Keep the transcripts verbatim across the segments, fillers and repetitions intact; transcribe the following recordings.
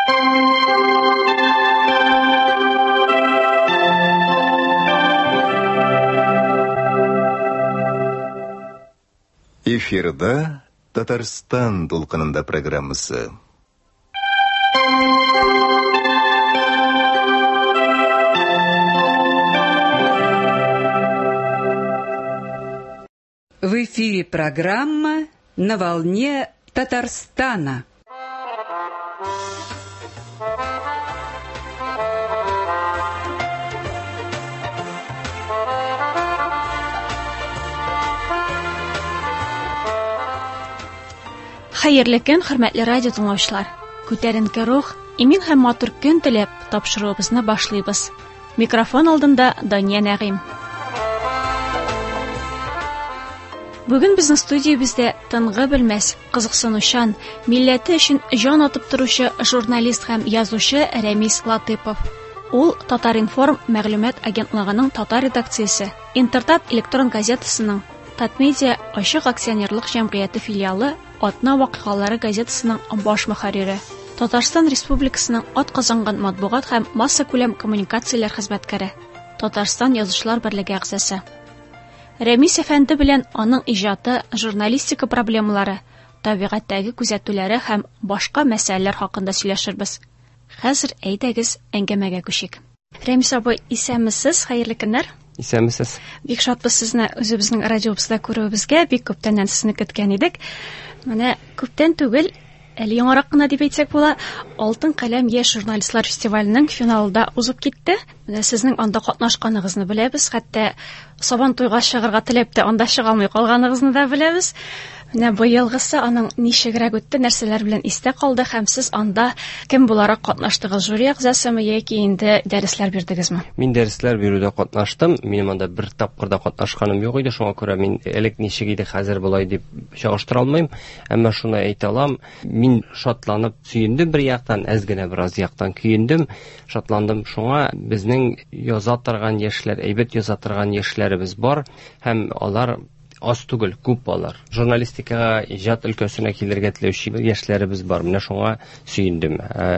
Эфирда Татарстан толқынында программасы. В эфире программа «На волне Татарстана». Хәерле көн, хөрмәтле радио тыңлаучылар. Күтәренке рух, имин һәм матур көн теләп, тапшыруыбызны башлыйбыз. Микрофон алдында Дания Нәгыйм. Бүген безнең студиябездә тынгы белмәс, кызыксынучан, милләте өчен җан атып торучы журналист һәм язучы Рәмис Латыпов. Ул Татар-Информ мәгълүмат агентлыгының татар редакциясе, Интертат электрон газетасының, Татмедиа ачык акционерлык җәмгыяте филиалы, Атна вакыйгалары газетасының баш мөхәррире, Татарстан Республикасының атказанган матбугат һәм масса күләм коммуникацияләр хезмәткәре, Татарстан Язучылар берлеге әгъзасы. Рәмис әфәнде белән аның иҗаты, журналистика проблемалары, табигатьтәге күзәтүләре һәм башка мәсьәләләр хакында сөйләшербез. Хәзер әйдәгез әңгәмәгә күчик. Рәмис абый, исәнмесез? Хәерле көннәр. Исәнмесез. Бик шатбыз сезне үзебезнең радиобызда күрүебезгә, бик күптәннән сезне көткән идек. Менә күптән түгел, әле яңарак кына дип әйтсәк була, Алтын каләм яшь журналистлар фестиваленең финалында узып китте. Менә сезнең анда катнашканыгызны беләбез, хәтта Сабан туйга чыгарга теләп тә анда чыга алмый калганыгызны да беләбез. Менә быелгысы аның ничегрәк үтте, нәрсәләр белән истә калды һәм сез анда кем буларак катнаштыгыз? Жюри әгъзасымы яки инде дәресләр бирдегезме? Мин дәресләр бирүдә катнаштым. Минем анда бер тапкырда катнашканым юк иде, шуңа күрә мин элек ничек иде, хәзер булай дип чагыштыра алмыйм. Әмма шуны әйтә алам, мин шатланып сөендем бер яктан, әз генә бераз яктан көендем, шатландым. Шуңа безнең яза торган яшьләр, әйбәт яза торган яшьләребез бар һәм алар аз түгел, күп алар. Журналистикага, иҗат өлкәсенә килергә теләүче яшьләребез бар. Менә шуңа сөендем.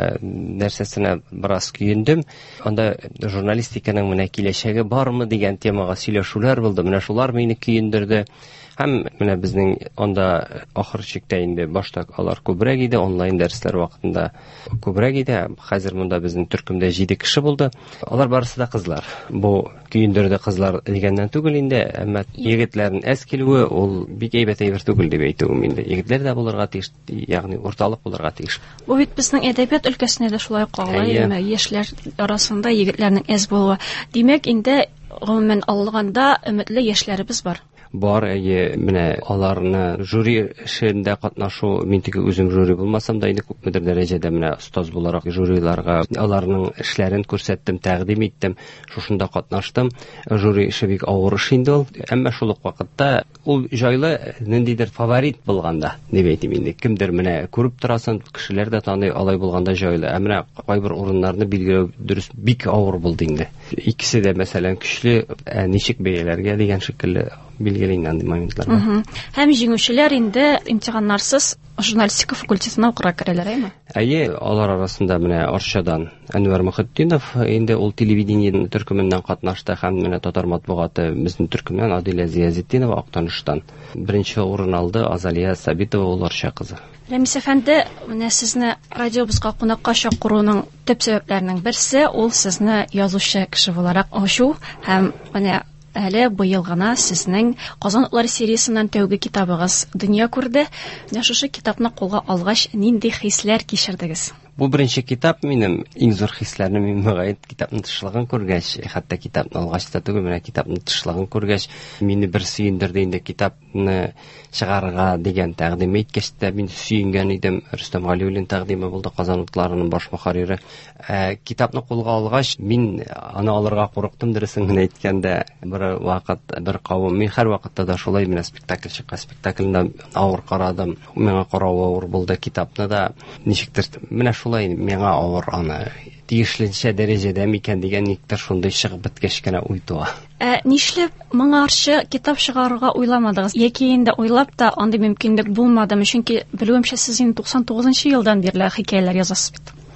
Нәрсәсенә бераз көендем. Анда журналистиканың менә киләчәге бармы дигән темага сөйләшүләр булды. Менә шулар мине көендерде. Һәм менә безнең анда ахыр чиктә инде башта алар күбрәк иде, онлайн дәресләр вакытында күбрәк иде. Хәзер монда безнең төркемдә җиде кеше булды. Алар барысы да кызлар. Бу көендерде кызлар дигәннән түгел инде, әмма егетләрнең әз килүе ул бик әйбәт әйбер түгел дип әйтүем инде. Егетләр дә булырга тиеш, ягъни урталык булырга тиеш. Бу бит безнең әдәбият өлкәсенә дә шулай кагыла, яшьләр арасында егетләрнең әз булуы. Димәк, инде гомумән алганда өметле яшьләребез бар. Бар, әйе, менә аларны жюри эшендә катнашу, мин теге үзем жюри булмасам да инде күпмедер дәрәҗәдә менә остаз буларак жюриларга аларның эшләрен күрсәттем, тәкъдим иттем, шушында катнаштым. Жюри эше бик авыр эш инде ул, әмма шул ук вакытта ул җайлы ниндидер фаворит булганда, дип әйтим инде. Кемдер менә күреп торасың, кешеләр дә таный, алай булганда җайлы. Ә менә кайбер урыннарны билгеләү дөрес бик авыр булды инде. Икесе дә мәсәлән көчле, ничек бәяләргә дигән шикелле билгеләнгән моментлар. Һәм җиңүчеләр инде имтиханнарсыз журналистика факультетына укырга керәләр, әйме? Әйе, алар арасында менә Арчадан Әнвәр Мөхетдинов, инде ул телевидение төркеменнән катнашты һәм менә татар матбугаты безнең төркемнән Адилә Зиязетдинова Актаныштан беренче урын алды. Азалия Сабитова ул Арча кызы. Рәмис әфәнде, менә сезне радиобызга кунакка чакыруның төп сәбәпләренең берсе ул сезне язучы кеше буларак ачу һәм менә әле быел гына сезнең Казан утлары сериясеннән тәүге китабыгыз дөнья күрде. Менә шушы китапны кулга алгач, нинди хисләр кичердегез? Бу беренче китап минем иң зур хисләрне мин мәгәйт китапны тышлаган күргәч, хәтта китапны алгач та түгел, менә китапны тышлаган күргәч, мине бер сөендерде инде китапны чыгарга дигән тәкъдим иткәч тә мин сөенгән идем. Рөстәм Галиуллин тәкъдиме булды, Казан утларының баш мөхәррире. Китапны кулга алгач, мин аны алырга курыктым, дөресен генә әйткәндә. Бер вакыт, бер кавым, мин һәр вакытта да шулай, менә спектакль чыккан, спектакльдә авыр карадым. Миңа карау авыр булды, китапны да ничектер менә шулай миңа авыр аны тиешлечә дәрәҗәдә микән дигән никтер шундый чыгып беткәч кенә уй туа. Ә нишләп моңарчы китап чыгарырга уйламадыгыз? Яки инде уйлап та андый мөмкинлек булмадымы? Чөнки белүемчә сез инде туксан тугызынчы елдан бирле хикәяләр язасыз бит.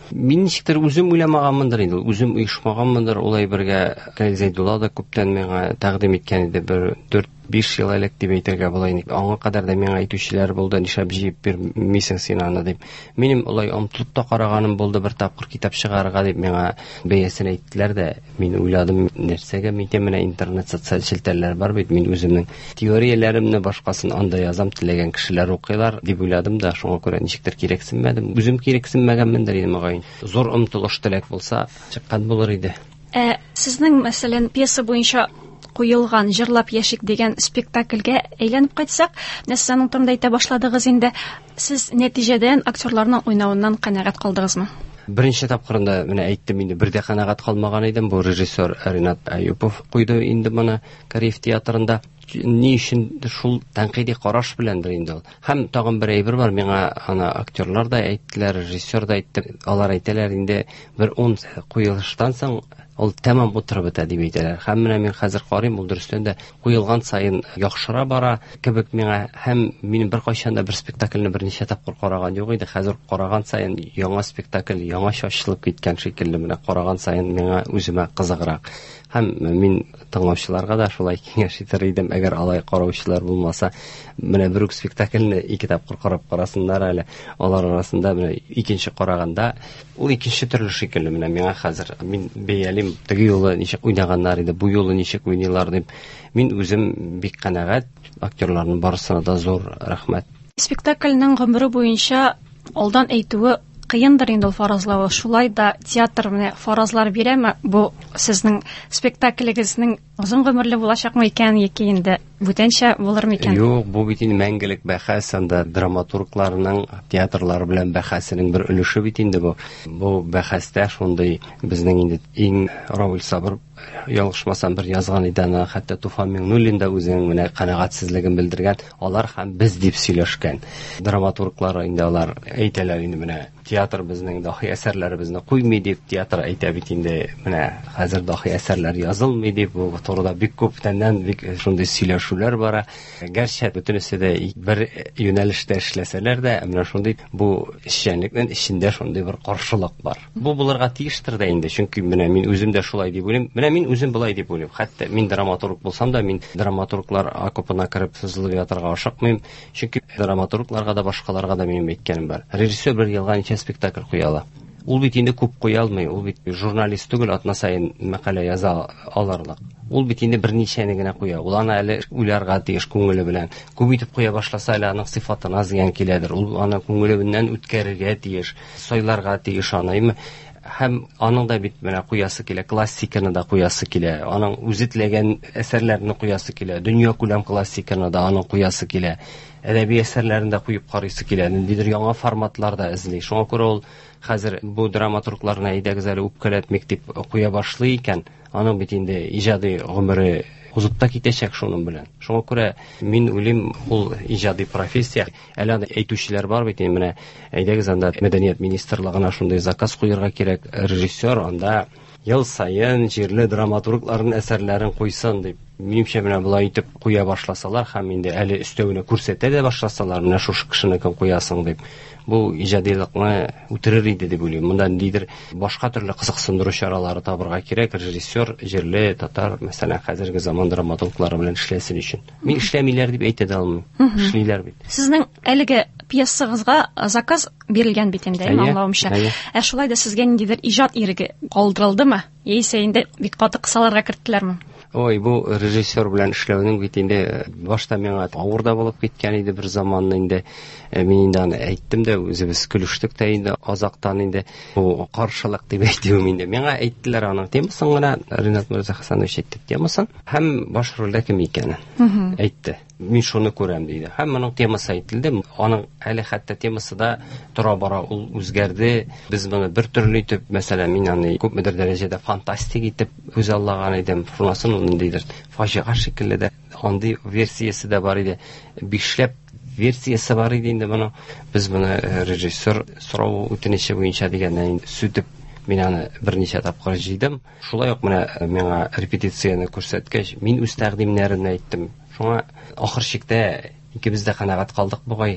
Мин ничектер үзем уйламаганмындыр инде, үзем оешмаганмындыр, улай бергә Зәйдулла да күптән миңа тәкъдим иткән иде, бер дүрт биш ел элек дип әйтергә була инде. Аңа кадәр да миңа әйтүчеләр булды, нишләп җыеп бирмисең син аны дип. Минем улай омтылып та караганым булды, бер тапкыр китап чыгарырга дип миңа бәясен әйттеләр дә, мин уйладым, нәрсәгә митә менә интернет социаль челтәрләр бар бит, мин үземнең теорияләремне башкасын анда язам, теләгән кешеләр укыйлар дип уйладым да, шуңа күрә ничектер кирәксенмәдем. Үзем кирәксенмәгәнмендер инде мөгаен. Зур омтылыш теләк булса, чыккан булыр иде. Ә сезнең мәсәлән пьеса буенча куелган Җырлап яшик дигән спектакльгә әйләнеп кайтсак, нәрсәнең турында әйтә башладыгыз инде. Сез нәтиҗәдән актерларның уйнавыннан канәгать калдыгызмы? Беренче тапкырында менә әйттем инде, бер дә канәгать калмаган идем. Бу режиссер Ринат Аюпов куйды инде моны Кореев театрында. Ни өчен шул тәнкыйди караш беләндер инде ул. Һәм тагын бер әйбер бар, миңа аны актерлар да әйттеләр, режиссер да әйтте. Алар әйтәләр инде, бер ун куелыштан соң ул тәмам утырып бетә дип әйтәләр. Һәм менә мин хәзер карыйм, ул дөрестән дә куелган саен яхшыра бара кебек миңа. Һәм мин бер кайчан да бер спектакльне берничә тапкыр караган юк иде. Хәзер караган саен яңа спектакль, яңа ачылып киткән шикелле, менә караган саен миңа үземә кызыграк. Һәм мин тыңлаучыларга да шулай киңәш итер идем, әгәр алай караучылар булмаса, менә бер үк спектакльне ике тапкыр карап карасыннар әле. Алар арасында менә икенче караганда ул икенче төрле шикелле менә миңа хәзер. Мин бәялим, теге юлы ничек уйнаганнар иде, бу юлы ничек уйныйлар дип. Мин үзем бик канәгать, актерларның барысына да зур рәхмәт. Спектакльнең гомере буенча алдан әйтүе кыендыр инде ул фаразлавы. Шулай да театр менә фаразлар бирәме? Бу сезнең спектаклегезнең озын гомерле булачакмы икән, яки инде бүтәнчә булырмы икән? Юк, бу бит инде мәңгелек бәхәс, анда драматургларның театрлар белән бәхәсенең бер өлеше бит инде бу. Бу бәхәстә шундый безнең инде иң Равил Сабыр ялгышмасам бер язган иде, аны хәтта Туфан Миңнуллин да үзенең менә канәгатьсезлеген белдергән. Алар һәм без дип сөйләшкән. Драматурглар инде алар әйтәләр инде менә театр безнең дахи әсәрләребезне куймый дип, театр әйтә бит инде менә хәзер дахи әсәрләр язылмый дип, бу турыда бик күптәннән бик шундый сөйләшүләр бара. Гәрчә бөтенесе дә бер юнәлештә эшләсәләр дә, менә шундый бу эшчәнлекнең içinde шундый бер каршылык бар. Бу булырга тиештер дә инде, чөнки менә мин үзем дә шулай дип уйлыйм. Менә мин үзем булай дип уйлыйм. Хәтта мин драматург булсам да, мин драматурглар окопына кереп сызылып ятырга ашыкмыйм, чөнки драматургларга да башкаларга да минем әйткәнем бар. Режиссер бер елга ничә спектакль куяла. Ул бит инде күп куя алмый, ул бит журналист түгел, атна саен мәкалә яза аларлык. Ул бит инде берничәне генә куя. Ул аны әле уйларга тиеш күңеле белән. Күп итеп куя башласа, әле аның сыйфатына зыян киләдер. Ул аны күңеле белән үткәрергә тиеш, сайларга тиеш аны. Һәм аның да бит менә куясы килә, классиканы да куясы килә, аның үзе теләгән әсәрләрне куясы килә, дөнья күләм классиканы да аның куясы килә, әдәби әсәрләрен дә куеп карыйсы килә, ниндидер яңа форматларда эзли. Шуңа күрә ул хәзер бу драматургларны әйдәгез әле үпкәләтмик дип куя башлый икән, аның бит инде иҗади гомере узып та китәчәк шуның белән. Шуңа күрә мин уйлыйм, ул иҗади профессия. Әле әйтүчеләр бар бит, менә әйдәгез анда мәдәният министрлыгына шундый заказ куярга кирәк, режиссер анда ел сайын җирле драматургларның әсәрләрен куйсын дип. Минемчә менә булай итеп куя башласалар, һәм инде әле өстәвенә күрсәтә дә башласалар, менә шушы кешене кем куясың дип, бу иҗадилыкны үтерер иде дип уйлыйм. Монда ниндидер башка төрле кызыксындыру чаралары табырга кирәк, режиссер җирле татар, мәсәлән, хәзерге заман драматурглары белән эшләсен өчен. Мин эшләмиләр дип әйтә дә алмыйм. Эшлиләр бит. Сезнең әлеге пьесагызга заказ бирелгән бит инде, аңлавымча. Ә шулай да сезгә ниндидер иҗат иреге калдырылдымы? Яисә инде бик каты кысаларга керттеләрме? Ой, бу режиссер белән эшләүнең бит инде башта миңа авыр да булып киткән иде бер заманны инде. Мин инде аны әйттем дә, үзебез көлештек тә инде азактан инде. Бу каршылык дип әйтүем инде. Миңа әйттеләр аның темасын гына, Ринат Мирзахасанович әйтте темасын, һәм баш рольдә кем икәнен әйтте. Мин шуны күрәм диде. Һәм моның темасы әйтелде. Аның әле хәтта темасы да тора бара, ул үзгәрде. Без моны бер төрле итеп, мәсәлән, мин аны күпмедер дәрәҗәдә фантастик итеп үзаллаган идем. Шунасын ул ниндидер фаҗига шикелле дә андый версиясе дә бар иде. Бишләп версиясе бар иде инде моның. Без моны режиссер сорау үтенече буенча дигәннән сүтеп мин аны берничә тапкыр җыйдым. Шулай ук менә миңа репетицияны күрсәткәч, мин үз тәкъдимнәрен әйттем. Шуңа ахыр чиктә икебез дә канәгать калдык бугай.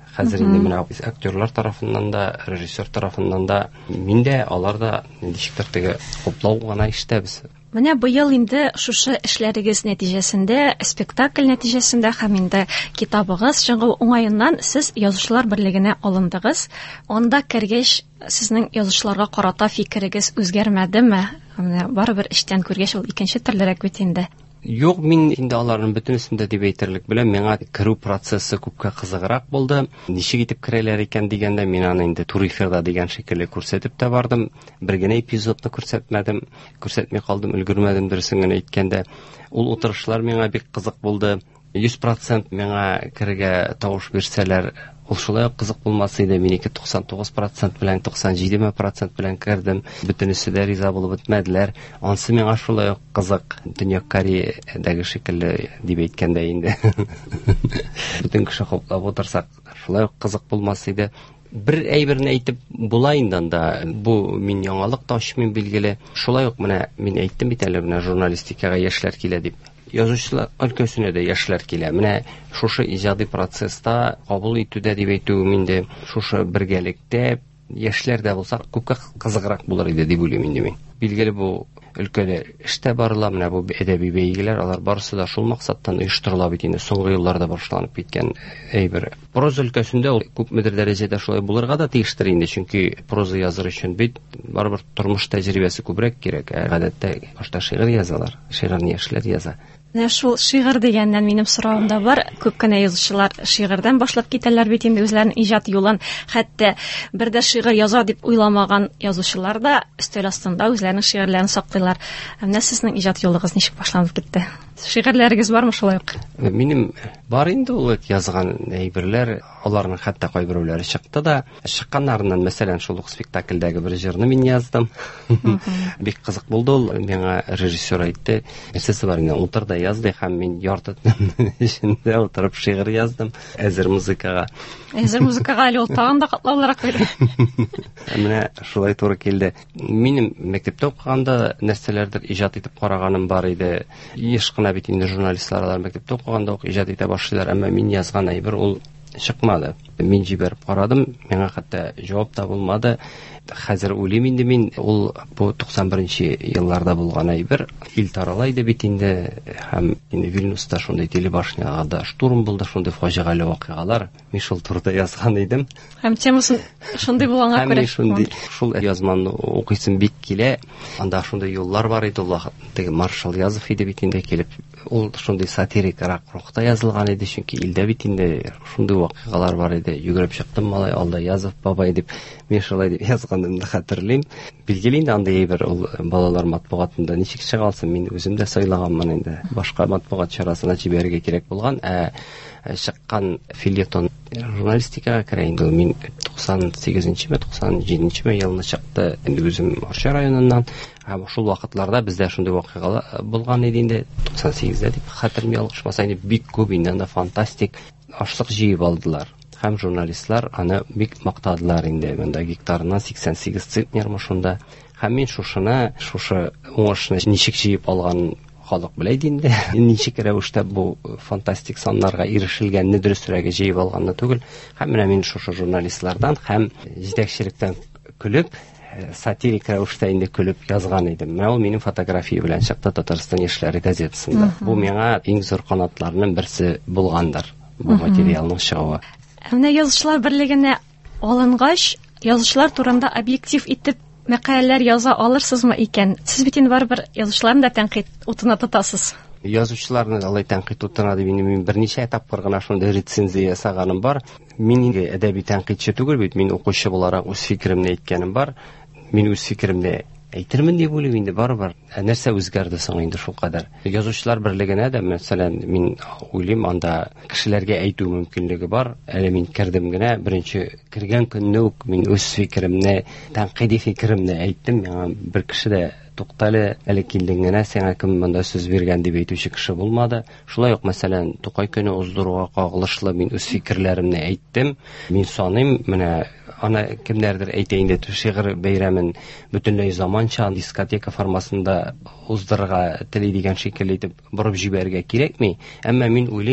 Хәзер инде менә актерлар тарафыннан да, режиссер тарафыннан да, мин дә, алар да ничектер теге хуплау гына ишетәбез. Менә быел инде шушы эшләрегез нәтиҗәсендә, спектакль нәтиҗәсендә һәм инде китабыгыз чыгу уңаеннан сез язучылар берлегенә алындыгыз. Анда кергәч, сезнең язучыларга карата фикерегез үзгәрмәдеме? Менә барыбер эштән күргәч, ул икенче төрлерәк бит инде. Юк, мин инде аларның бөтенесендә дип әйтерлек белән, миңа керү процессы күпкә кызыграк булды. Ничек итеп керәләр икән дигәндә, мин аны инде тур эфирда дигән шикелле күрсәтеп тә бардым. Бер генә эпизодны күрсәтмәдем, күрсәтмәй калдым, өлгермәдем дөресен генә әйткәндә. Ул утырышлар миңа бик кызык булды. йөз процент миңа керергә тавыш бирсәләр, ул шулай ук кызык булмаса иде, минеке туксан тугыз процент белән туксан җиде процент белән кердем. Бөтенесе дә риза булып бетмәделәр. Ансы миңа шулай ук кызык. Дөнья Кореядәге шикелле дип әйткәндә инде. Бүтән кеше хуплап утырсак, шулай ук кызык булмаса иде. Бер әйберне әйтеп була инде анда. Бу мин яңалык та ачмыйм билгеле. Шулай ук менә мин әйттем бит әле менә журналистикага яшьләр килә дип. Язучылар өлкәсенә дә яшьләр килә. Менә шушы иҗади процесста кабул итүдә дип әйтүем инде, шушы бергәлектә яшьләр дә булса күпкә кызыграк булыр иде дип уйлыйм инде мин. Билгеле бу өлкәдә эштә барыла, менә бу әдәби бәйгеләр, алар барысы да шул максаттан оештырыла бит инде. Соңгы елларда башланып киткән әйбер. Проза өлкәсендә ул күпмедер дәрәҗәдә шулай булырга да тиештер инде, чөнки проза языр өчен бит барыбер тормыш тәҗрибәсе күбрәк кирәк. Гадәттә башта шигырь язалар, шигырьне яшьләр яза. Менә шул шигырь дигәннән минем соравым да бар. Күп кенә язучылар шигырьдән башлап китәләр бит инде үзләренең иҗат юлын. Хәтта бер дә шигырь яза дип уйламаган язучылар да өстәл астында үзләренең шигырьләрен саклыйлар. Менә сезнең иҗат юлыгыз ничек башланып китте? Шигырьләрегез бармы шулай ук? Минем бар инде ул язган әйберләр, аларның хәтта кайберләре чыкты да. Чыкканнарыннан, мәсәлән, шул ук спектакльдәге бер җырны мин яздым. Бик кызык булды ул. Миңа режиссер әйтте, нәрсәсе бар инде, утыр да язды, һәм мин ярты эчендә утырып шигырь яздым. Әзер музыкага. Әзер музыкага әле ул тагын да катлаулырак бирде. Менә шулай туры килде. Минем мәктәптә укыганда нәрсәләрдер иҗат итеп караганым бар иде. Еш кына бит инде журналистлар алар мәктәптә укыганда ук иҗат итә башлыйлар, әмма мин язган әйбер ул чыкмады. Мин җибәреп карадым, миңа хәтта җавап та булмады. Хәзер уйлыйм инде мин, ул бу туксан беренче елларда булган әйбер, ил тарала иде бит инде, һәм инде Вильнюста шундый телебашняда штурм булды, шундый фаҗигале вакыйгалар. Мин шул турыда язган идем. Һәм темасын шундый булганга күрә. Шундый шул язманы укыйсым бик килә. Анда шундый юллар бар иде, ул теге Маршал Язов иде бит инде килеп. Ул шундый сатирик рухта язылган иде, чөнки илдә бит инде шундый вакыйгалар бар иде. Йөгереп чыктым, малай, алда Язов бабай дип, мин шулай дип язганымны хәтерлим. Билгеле инде андай әйбер ул балалар матбугатында ничек чыгалсын, мин үзем дә сайлаганмын инде. Башка матбугат чарасына җибәрергә кирәк булган, ә чыккан фельетон журналистикага керә инде. Мин туксан сигезенче туксан җиденче елны чыкты. Инде үзем Арча районыннан. Һәм шул вакытларда бездә шундый вакыйгалар булган иде инде туксан сигездә дип хәтерем ялгышмаса инде, бик күп инде анда фантастик ашлык җыеп алдылар. Һәм журналистлар аны бик мактадылар инде. Монда гектарына сиксән сигез центнер шунда. Һәм мин шушыны, шушы уңышны ничек җыеп алган халык белә инде. Ничек рәвештә бу фантастик саннарга ирешелгәнне дөресрәге җыеп алганны түгел. Һәм менә мин шушы журналистлардан һәм җитәкчелектән көлеп, сатирик рәвештә инде көлеп язган идем. Менә ул минем фотография белән чыкты Татарстан яшьләре газетасында. Бу миңа иң зур канатларның берсе булгандыр, бу материалның чыгуы. Менә язучылар берлегенә алынгач, язучылар турында объектив итеп мәкаләләр яза алырсызмы икән? Сез бит инде барыбер язучыларны да тәнкыйть утына тотасыз. Язучыларны алай тәнкыйть утына дип мин берничә тапкыр гына шундый рецензия ясаганым бар. Мин инде әдәби тәнкыйтьче түгел бит, мин укучы буларак үз фикеремне әйткәнем бар. Мин үз фикеремне әйтермен дип уйлыйм инде барыбер. Нәрсә үзгәрде соң инде шул кадәр. Язучылар берлегенә дә, мәсәлән, мин уйлыйм, анда кешеләргә әйтү мөмкинлеге бар. Әле мин кирдем генә, беренче кергән көнне үк мин үз фикеремне, тәнкыйди фикеремне әйттем. Миңа бер кеше дә туктале, әле килдең генә, сиңа кем монда сүз биргән дип әйтүче кеше булмады. Шулай ук, мәсәлән, Тукай көне уздыруга кагылышлы мин үз фикерләремне әйттем. Мин саныйм, менә аны кемнәрдер әйтә инде, шигырь бәйрәмен бөтенләй заманча дискотека формасында уздырырга тели дигән шикелле итеп борып җибәрергә кирәкми. Әмма мин уйлыйм,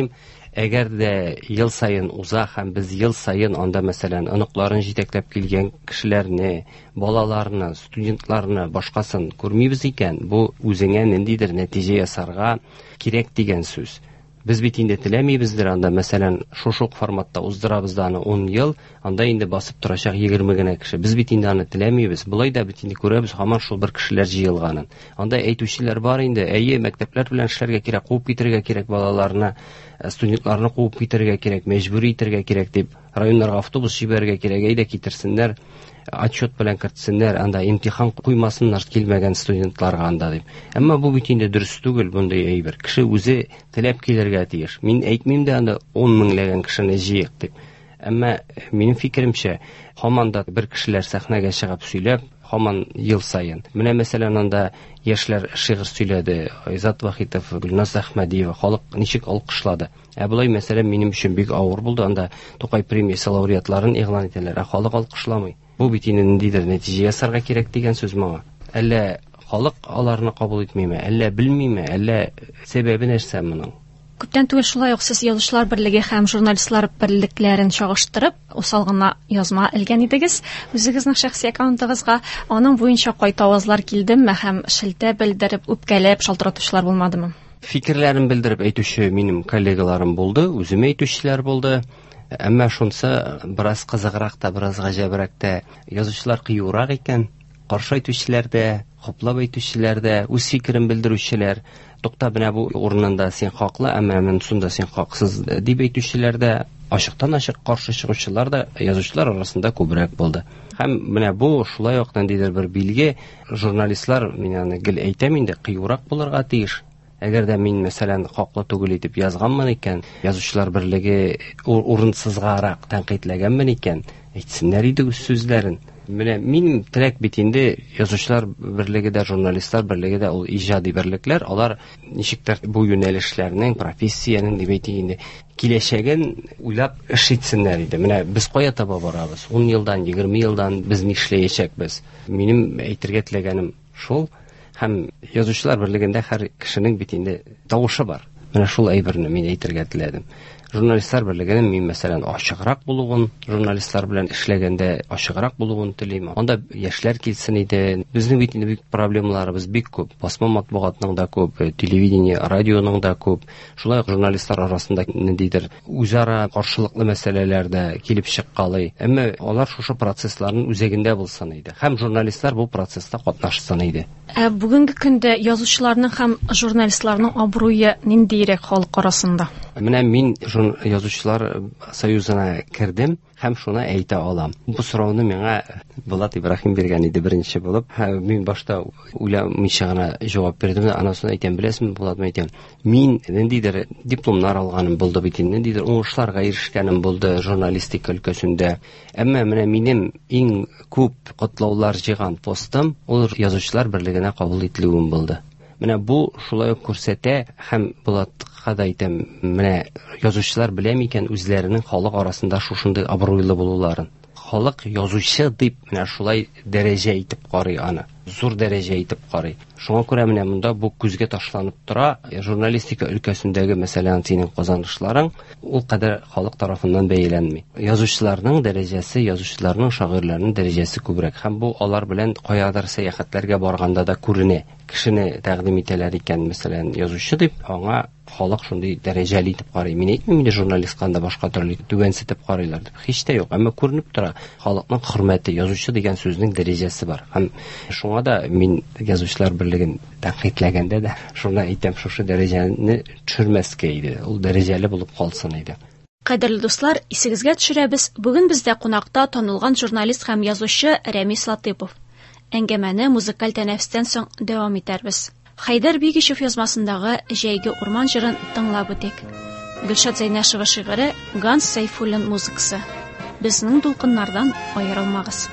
әгәр дә ел сайын уза һәм без ел сайын анда мәсәлән оныкларын җитәкләп килгән кешеләрне, балаларны, студентларны, башкасын күрмибез икән, бу үзеңә ниндидер нәтиҗә ясарга кирәк дигән сүз. Без бит инде теләмибездер анда мәсәлән шушы форматта уздырабыз да аны ун ел, анда инде басып торачак егерме генә кеше. Без бит инде аны теләмибез. Булай да бит инде күрәбез һаман шул бер кешеләр җыелганын. Анда әйтүчеләр бар инде, әйе, мәктәпләр белән эшләргә кирәк, куып китәргә кирәк балаларны, студентларны куып китәргә кирәк, мәҗбүри итәргә кирәк дип, районнарга автобус җибәрергә кирәк, әйдә китерсеннәр, отчет белән кертсеннәр, анда имтихан куймасыннар килмәгән студентларга анда дип. Әмма бу бит инде дөрес түгел бундай әйбер. Кеше үзе теләп килергә тиеш. Мин әйтмим дә анда ун меңләгән кешене җыйык дип. Әмма минем фикеремчә, һаман да бер кешеләр сәхнәгә чыгып сөйләп, һаман ел сайын. Менә мәсәлән анда яшьләр шигырь сөйләде, Айзат Вахитов, Гөлназ Әхмәдиева, халык ничек алкышлады. Ә булай мәсәлән минем өчен бик авыр булды, анда Тукай премиясе лауреатларын игълан итәләр, ә халык алкышламый. Бу бит инде ниндидер нәтиҗә ясарга кирәк дигән сүз моңа. Әллә халык аларны кабул итмиме, әллә белмиме, әллә сәбәбе нәрсә моның? Күптән түгел шулай ук сез Язучылар берлеге һәм журналистлар берлекләрен чагыштырып, усал гына язма элгән идегез. Үзегезнең шәхси аккаунтыгызга аның буенча кайта авазлар килдеме һәм шелтә белдереп, үпкәләп, шалтыратучылар булмадымы? Фикерләрен белдереп әйтүче минем коллегаларым булды, үзем әйтүчеләр булды. Әмма шунсы бераз кызыграк та, бераз гаҗәбрәк тә язучылар кыюрак икән. Каршы әйтүчеләр дә, хуплап әйтүчеләр дә, үз фикерен белдерүчеләр, тукта менә бу урынында син хаклы, әмма мен шунда син хаксыз дип әйтүчеләр дә, ачыктан-ачык каршы чыгучылар да язучылар арасында күбрәк булды. Һәм менә бу шулай ук ниндидер бер билге, журналистлар, мин аны гел әйтәм инде, кыюрак булырга тиеш. Әгәр дә мин мәсәлән хаклы түгел итеп язганмын икән, Язучылар берлеге урынсызгарак тәнкыйтьләгәнмен икән, әйтсеннәр иде үз сүзләрен. Менә мин теләк бит инде Язучылар берлеге дә, журналистлар берлеге дә ул иҗади берлекләр, алар ничектер бу юнәлешләрнең, профессиянең дип әйтик инде, киләчәген уйлап эш итсеннәр иде. Менә без кая таба барабыз? ун елдан, егерме елдан без нишләячәкбез? Минем әйтергә теләгәнем шул. Һәм Язучылар берлегендә һәр кешенең бит инде тавышы бар. Менә шул әйберне мин әйтергә теләдем. Журналистлар берлегенең мин мәсәлән ачыграк булуын, журналистлар белән эшләгәндә ачыграк булуын телим. Анда яшьләр килсен иде. Безнең бит инде бик проблемаларыбыз бик күп. Басма матбугатның да күп, телевидение, радионың да күп. Шулай ук журналистлар арасында ниндидер үзара каршылыклы мәсьәләләр дә килеп чыккалый. Әмма алар шушы процессларның үзәгендә булсын иде. Һәм журналистлар бу процесста катнашсын иде. Ә бүгенге көндә язучыларның һәм журналистларның абруе ниндирәк халык арасында? Менә мин Язучылар союзына кердем һәм шуны әйтә алам. Бу сорауны миңа Булат Ибраһим биргән иде беренче булып. Мин башта уйламыйча гына җавап бирдем, анасын әйтәм, беләсезме, Булат, әйтәм. Мин ниндидер дипломнар алганым булды бит, ниндидер уңышларга ирешкәнем булды журналистика өлкәсендә. Әмма менә минем иң күп котлаулар җыйган постым ул Язучылар берлегенә кабул ителүем булды. Менә бу шулай ук күрсәтә һәм Булатка да әйтәм, менә язучылар беләм икән үзләренең халык арасында шушындый абруйлы булуларын. Халык язучы дип менә шулай дәрәҗә итеп карый аны. Зур дәрәҗә итеп карый. Шуңа күрә менә монда бу күзгә ташланып тора. Журналистика өлкәсендәге мәсәлән синең казанышларың ул кадәр халык тарафыннан бәяләнми. Язучыларның дәрәҗәсе, язучыларның, шагыйрьләрнең дәрәҗәсе күбрәк. Һәм бу алар белән каядыр сәяхәтләргә барганда да күренә. Кешене тәкъдим итәләр икән, мәсәлән, язучы дип, аңа халык шундый дәрәҗәле итеп карый. Мин әйтмим инде журналистканы да башка төрле түгәнсетеп карыйлар дип. Һич тә юк, әмма күренеп тора. Халыкның хөрмәте, язучы дигән сүзнең дәрәҗәсе бар. Һәм шуңа да мин Язучылар берлеген тәнкыйтьләгәндә дә шуны әйтәм, шушы дәрәҗәне төшермәскә иде. Ул дәрәҗәле булып калсын иде. Кадерле дуслар, исегезгә төшерәбез. Бүген бездә кунакта танылган журналист һәм язучы Рәмис Латыйпов. Әңгәмәне музыкаль тәнәфестән соң дәвам итәрбез. Хайдар Бигишев язмасындагы Җәйге урман җырын тыңлап үтик. Гөлшат Зәйнәшева шигыре, Ганс Сайфуллин музыкасы. Безнең дулкыннардан аерылмагыз.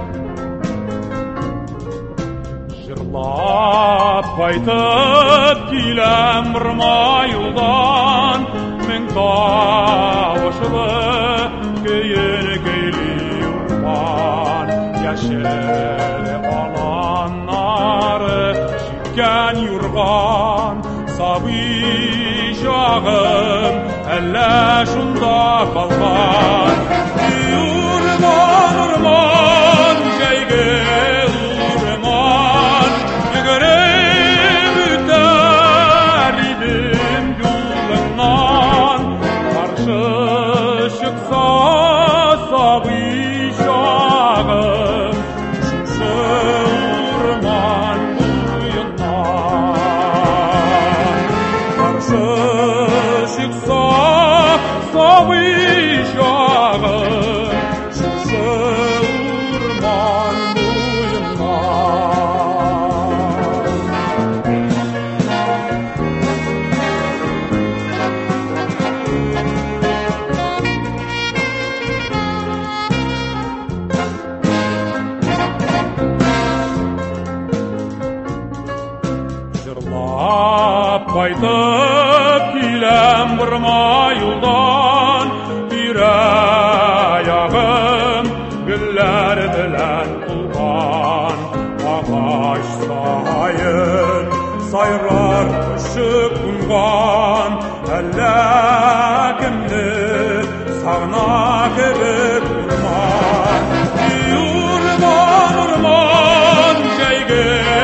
Кайтып киләм бұрма юлдан, мен тавышлы көйін көйли урман, яшел аланнары шиккән юрган, сабый жағым әллә шунда қалған. Урман, урман, жәйге урман, жүгіріп үтер идім юлыңнан, қаршы шықса сабый шағым, шушы урман буйынан. Қаршы шықса сабый шағым, шушы урман буйынан. Жырлап қайтып киләм бұрма юлдан, тирә-ягым гөлләр белән тулган, агач сайын сайрар кошы кунган, әллә кемне сагына кебек урман. Урман, урман, җәйге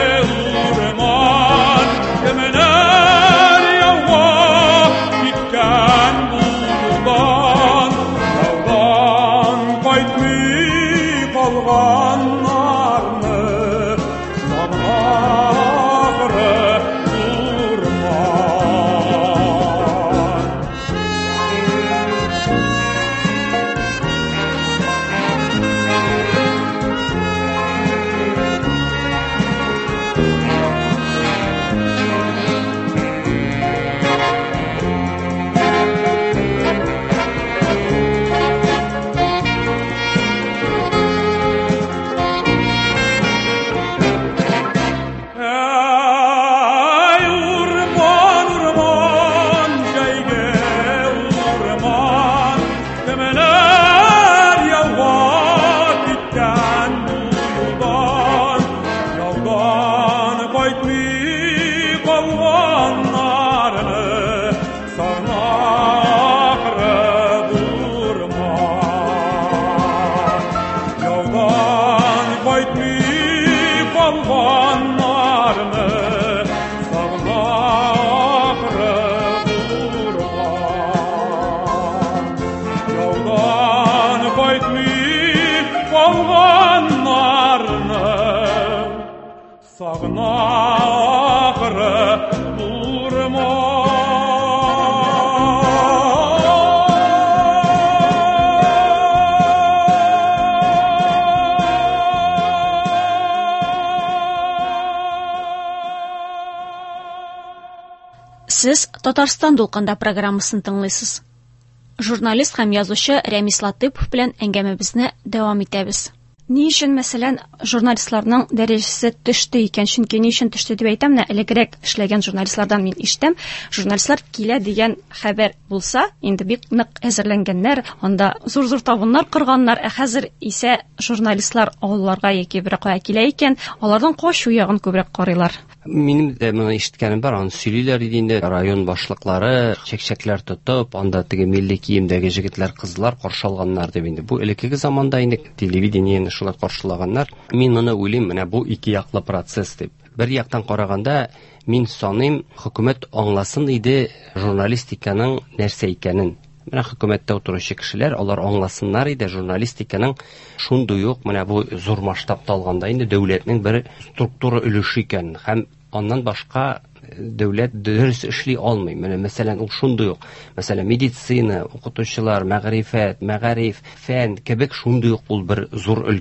урман, кемнәр яуга киткән бу юлдан, яудан кайтмый калганнарны сагынагры урман. Ey urman, urman, җәйге урман, кемнәр яуга киткән бу юлдан, яудан кайтмый калганнарны сагынагры урман. Яудан кайтмый калганнарны сагынагры урман. Яудан кайтмый калганнарны сагынагры Сез Татарстан дулкында программасын тыңлыйсыз. Журналист һәм язучы Рәмис Латыпов белән әңгәмәбезне дәвам итәбез. Ни өчен, мәсәлән, журналистларның дәрәҗәсе төште икән? Чөнки ни өчен төште дип әйтәм, менә элегрәк эшләгән журналистлардан мин ишетәм, журналистлар килә дигән хәбәр булса, инде бик нык әзерләнгәннәр, анда зур-зур табыннар корганнар, ә хәзер исә журналистлар авылларга яки беракая килә икән, алардан качу ягын күбрәк карыйлар. Минем дә моны ишеткәнем бар, аны сөйлиләр иде инде, район башлыклары чәкчәкләр тотып, анда теге милли киемдәге җегетләр, кызлар каршы алганнар дип инде. Бу элекке заманда инде телевидениене шулай каршылаганнар. Мин моны уйлыйм, менә бу ике яклы процесс дип. Бер яктан караганда, мин саныйм, хөкүмәт аңласын иде журналистиканың нәрсә икәнен. Менә хөкүмәттә утыручы кешеләр, алар аңласыннар иде журналистиканың шундый ук менә бу зур масштабта алганда инде дәүләтнең бер структура өлеше икән һәм аннан башка дәүләт дөрес эшли алмый. Менә мәсәлән, ул шундый ук. Мәсәлән, медицина, укытучылар, мәгърифәт, мәгариф, фән кебек шундый ук ул бер зур өлкә.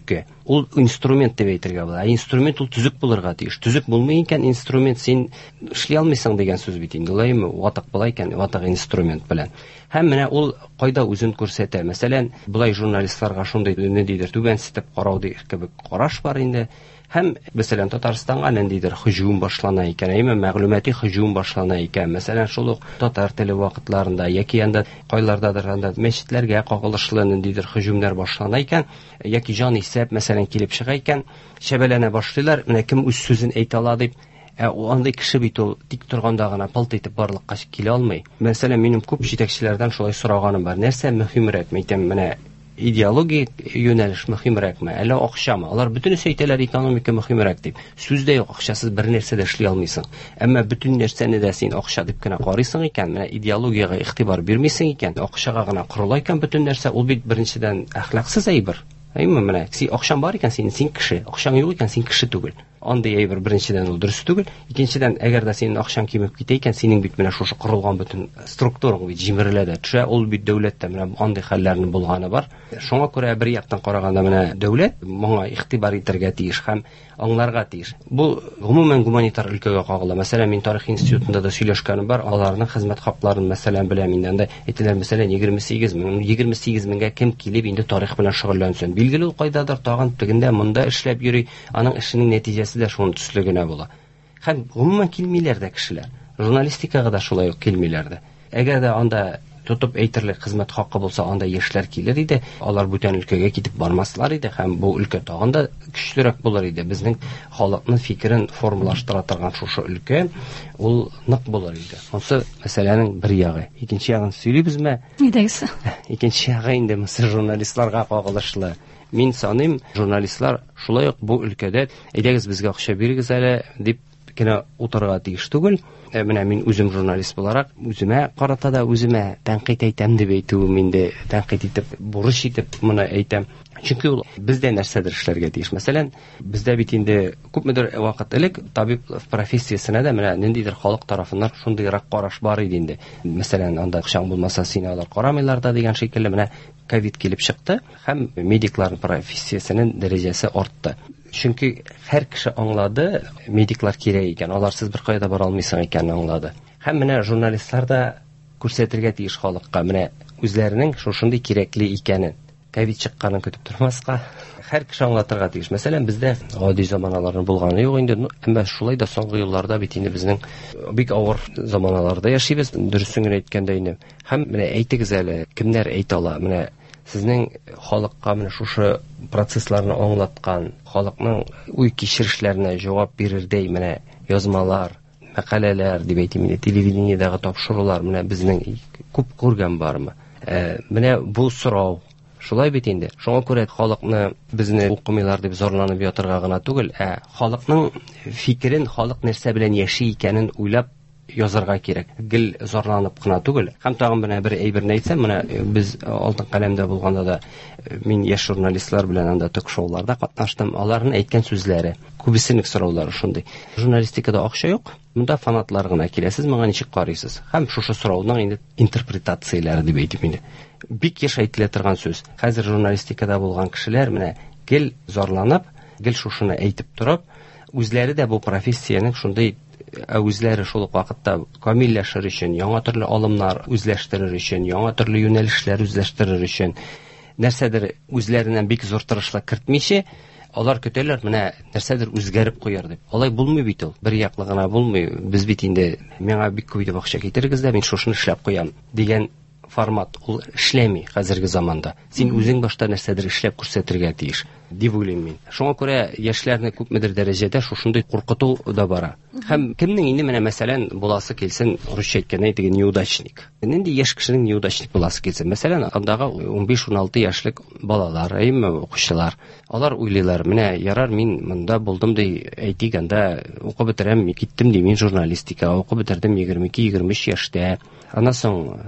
ул инструмент дип әйтергә була. Инструмент ул төзек булырга тиеш. Төзек булмый икән инструмент, син эшли алмыйсың дигән сүз бит инде. Улаймы, ватык була икән, ватык инструмент белән. Һәм менә ул кайда үзен күрсәтә. Мәсәлән, булай журналистларга шундый ниндидер түбәнсетеп карау кебек караш бар инде. Һәм мәсәлән Татарстанга ниндидер һөҗүм башлана икән, әйме мәгълүмати һөҗүм башлана икән. Мәсәлән, шул ук татар теле вакытларында яки янда кайлардадыр анда мәчетләргә кагылышлы ниндидер һөҗүмнәр башлана икән, яки җан исәп мәсәлән килеп чыга икән, шәбәләнә башлыйлар, менә кем үз сүзен әйтә ала дип. Ә андый кеше бит ул тик торганда гына пылт итеп барлыкка килә алмый. Мәсәлән, минем күп җитәкчеләрдән шулай сораганым бар. Нәрсә мөһимрәк? Әйтәм, менә идеология юнәлеш мөһимрәкме, әллә акчамы? Алар бөтенесе әйтәләр экономика мөһимрәк дип. Сүздә юк, акчасыз бер нәрсә дә эшли алмыйсың. Әмма бөтен нәрсәне дә син акча дип кенә карыйсың икән, менә идеологиягә игътибар бирмисең икән, акчага гына корыла икән бөтен нәрсә, ул бит беренчедән әхлаксыз әйбер. Әйме, менә син акчаң бар икән, син син кеше, акчаң юк икән, син кеше түгел. Андый әйбер беренчедән ул дөрес түгел. Икенчедән, әгәр дә синең акчаң кимеп китә икән, синең бит менә шушы корылган бөтен структураң бит җимерелә дә төшә. Ул бит дәүләттә менә андый хәлләрне булганы бар. Шуңа күрә бер яктан караганда менә дәүләт моңа игътибар итәргә тиеш һәм аңларга тиеш. Бу гомумән гуманитар өлкәгә кагыла. Мәсәлән, мин тарих институтында да сөйләшкәнем бар. Аларның хезмәт хакларын мәсәлән беләм инде. Анда әйтәләр, мәсәлән, егерме сигез мең, егерме сигез меңгә кем килеп инде тарих белән шөгыльләнсен. Билгеле, ул кайдадыр тагын тегендә монда эшләп йөри, аның эшенең нәтиҗәсе дә шуның төсле генә була. Һәм гомумән килмиләр дә кешеләр. Журналистикага да шулай ук килмиләр дә. Әгәр дә анда тотып әйтерлек хезмәт хакы булса, анда яшьләр килер иде, алар бүтән өлкәгә китеп бармаслар иде һәм бу өлкә тагын да көчлерәк булыр иде. Безнең халыкның фикерен формалаштыра торган шушы өлкә ул нык булыр иде. Монсы мәсьәләнең бер ягы. Икенче ягын сөйлибезме? Нидәгесе? Икенче ягы инде мисыр журналистларга кагылышлы. Мин саныйм, журналистлар шулай ук бу өлкәдә әйдәгез безгә акча бирегез әле дип кенә утырырга тиеш түгел. Менә мин үзем журналист буларак, үземә карата да үземә тәнкыйть әйтәм дип әйтүем инде, тәнкыйть итеп, бурыч итеп моны әйтәм. Чөнки ул бездә нәрсәдер эшләргә тиеш. Мәсәлән, бездә бит инде күпмедер вакыт элек табиб профессиясенә дә менә ниндидер халык тарафыннан шундыйрак караш бар иде инде. Мәсәлән, анда акчаң булмаса сине алар карамыйлар да дигән шикелле менә ковид килеп чыкты һәм медиклар профессиясенең дәрәҗәсе артты. Чөнки һәр кеше аңлады, медиклар кирәк икән, аларсыз бер кайда бара алмыйсың икән аңлады. Һәм менә журналистлар да күрсәтергә тиеш халыкка менә үзләренең шушындый кирәкле икәнен. Ковид чыкканын көтеп тормаска, һәр кеше аңлатырга тиеш. Мәсәлән, бездә гади заманаларның булганы юк инде, әмма шулай да соңгы елларда бит инде безнең бик авыр заманаларда яшибез, дөресен генә әйткәндә инде. Һәм менә әйтегез әле, кемнәр әйтә ала, менә сезнең халыкка менә шушы процессларны аңлаткан, халыкның уй кичерешләренә җавап бирердәй менә язмалар, мәкаләләр дип әйтим инде, телевидениедәге тапшырулар менә безнең күп күргән бармы? Ә, менә бу сорау шулай бит инде. Шуңа күрә халыкны безне укымыйлар дип зарланып ятырга гына түгел, ә халыкның фикерен, халык нәрсә белән яши икәнен уйлап язарга кирәк. Гел зарланып кына түгел. Һәм тагын менә бер әйберне әйтсәм, менә без алтын каләмдә булганда да мин яшь журналистлар белән анда ток-шоуларда катнаштым. Аларның әйткән сүзләре, күбесенең сораулары шундый. Журналистикада акча юк, монда фанатлар гына килә. Сез моңа ничек карыйсыз? Һәм шушы сорауның инде интерпретацияләре дип әйтим инде. Бик яшь әйтелә торган сүз. Хәзер журналистикада булган кешеләр менә гел зарланып, гел шушыны әйтеп торып, үзләре дә бу профессиянең шундый үзләре шул вакытта камилләшер өчен, яңа төрле алымнар үзләштерер өчен, яңа төрле юнәлешләр үзләштерер өчен нәрсәдер үзләреннән бик зур тырышлык кертмичә, алар көтәләр менә нәрсәдер үзгәреп куяр дип. Алай булмый бит ул. Бер яклы гына булмый. Без бит инде миңа бик күп дип акча китерегез дә, мин шушыны эшләп куям дигән формат ул эшләми хәзерге заманда. Син үзең башта нәрсәдер эшләп күрсәтергә тиеш дип уйлыйм мин. Шуңа күрә яшьләрне күпмедер дәрәҗәдә шушындый куркыту да бара. Һәм кемнең инде менә мәсәлән буласы килсен, русча әйткәндә әйтегез, неудачник. Нинди яшь кешенең неудачник буласы килсен. Мәсәлән, андагы унбиш уналты яшьлек балалар, әйме укучылар. Алар уйлыйлар, менә ярар мин монда булдым ди, әйтик анда укып бетерәм, киттем ди, мин журналистика укып бетердем егерме ике егерме өч яшьтә. Аннан соң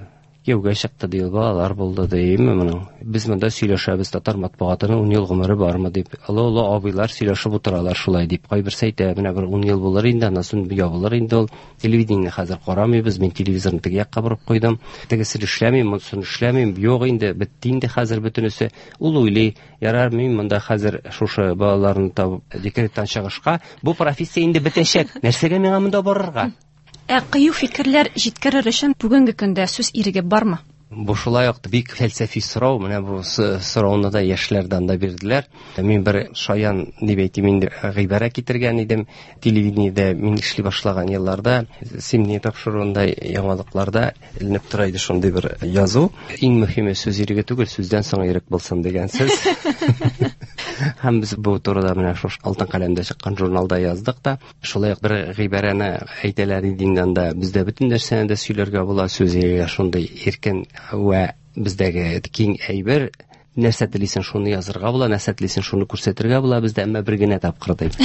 кияүгә чыкты ди, балалар булды дейме моның. Без монда сөйләшәбез, татар матбугатының ун ел гомере бармы дип. Олы-олы абыйлар сөйләшеп утыралар шулай дип. Кайберсе әйтә, менә бер ун ел булыр инде, аннан соң ябылыр инде ул. Телевидениене хәзер карамыйбыз, мин телевизорны теге якка борып куйдым. Тегесе эшләмим, монысын эшләмим, юк инде, бетте инде хәзер бөтенесе. Ул уйлый, ярар мин монда хәзер шушы балаларны табып декреттан чыгышка, бу профессия инде бетәчәк. Нәрсәгә миңа монда барырга? Ә кыю фикерләр җиткерер өчен бүгенге көндә сүз ирегеп бармы? Бу шулай ук бик фәлсәфи сорау, менә бу сорауны да яшьләрдән да бирделәр. Мин бер шаян дип әйтим инде гыйбарә китергән идем. Телевидениедә мин эшли башлаган елларда, семья тапшыруында яңалыкларда иленеп тора иде шундый бер язу. Иң мөһиме сүз иреге түгел, сүздән соң ирек булсын дигән сүз. Һәм без бу турыда менә шушы алтын каләмдә чыккан журналда яздык та, шулай ук бер гыйбарәне әйтәләр иденгән да, бездә бөтен нәрсәне дә сөйләргә була, сүз иреге шундый иркен вә бездәге киң әйбер, нәрсә телисен шуны язырга була, нәрсә телисен шуны күрсәтергә була, бездә әмма бер генә тапкыр дип.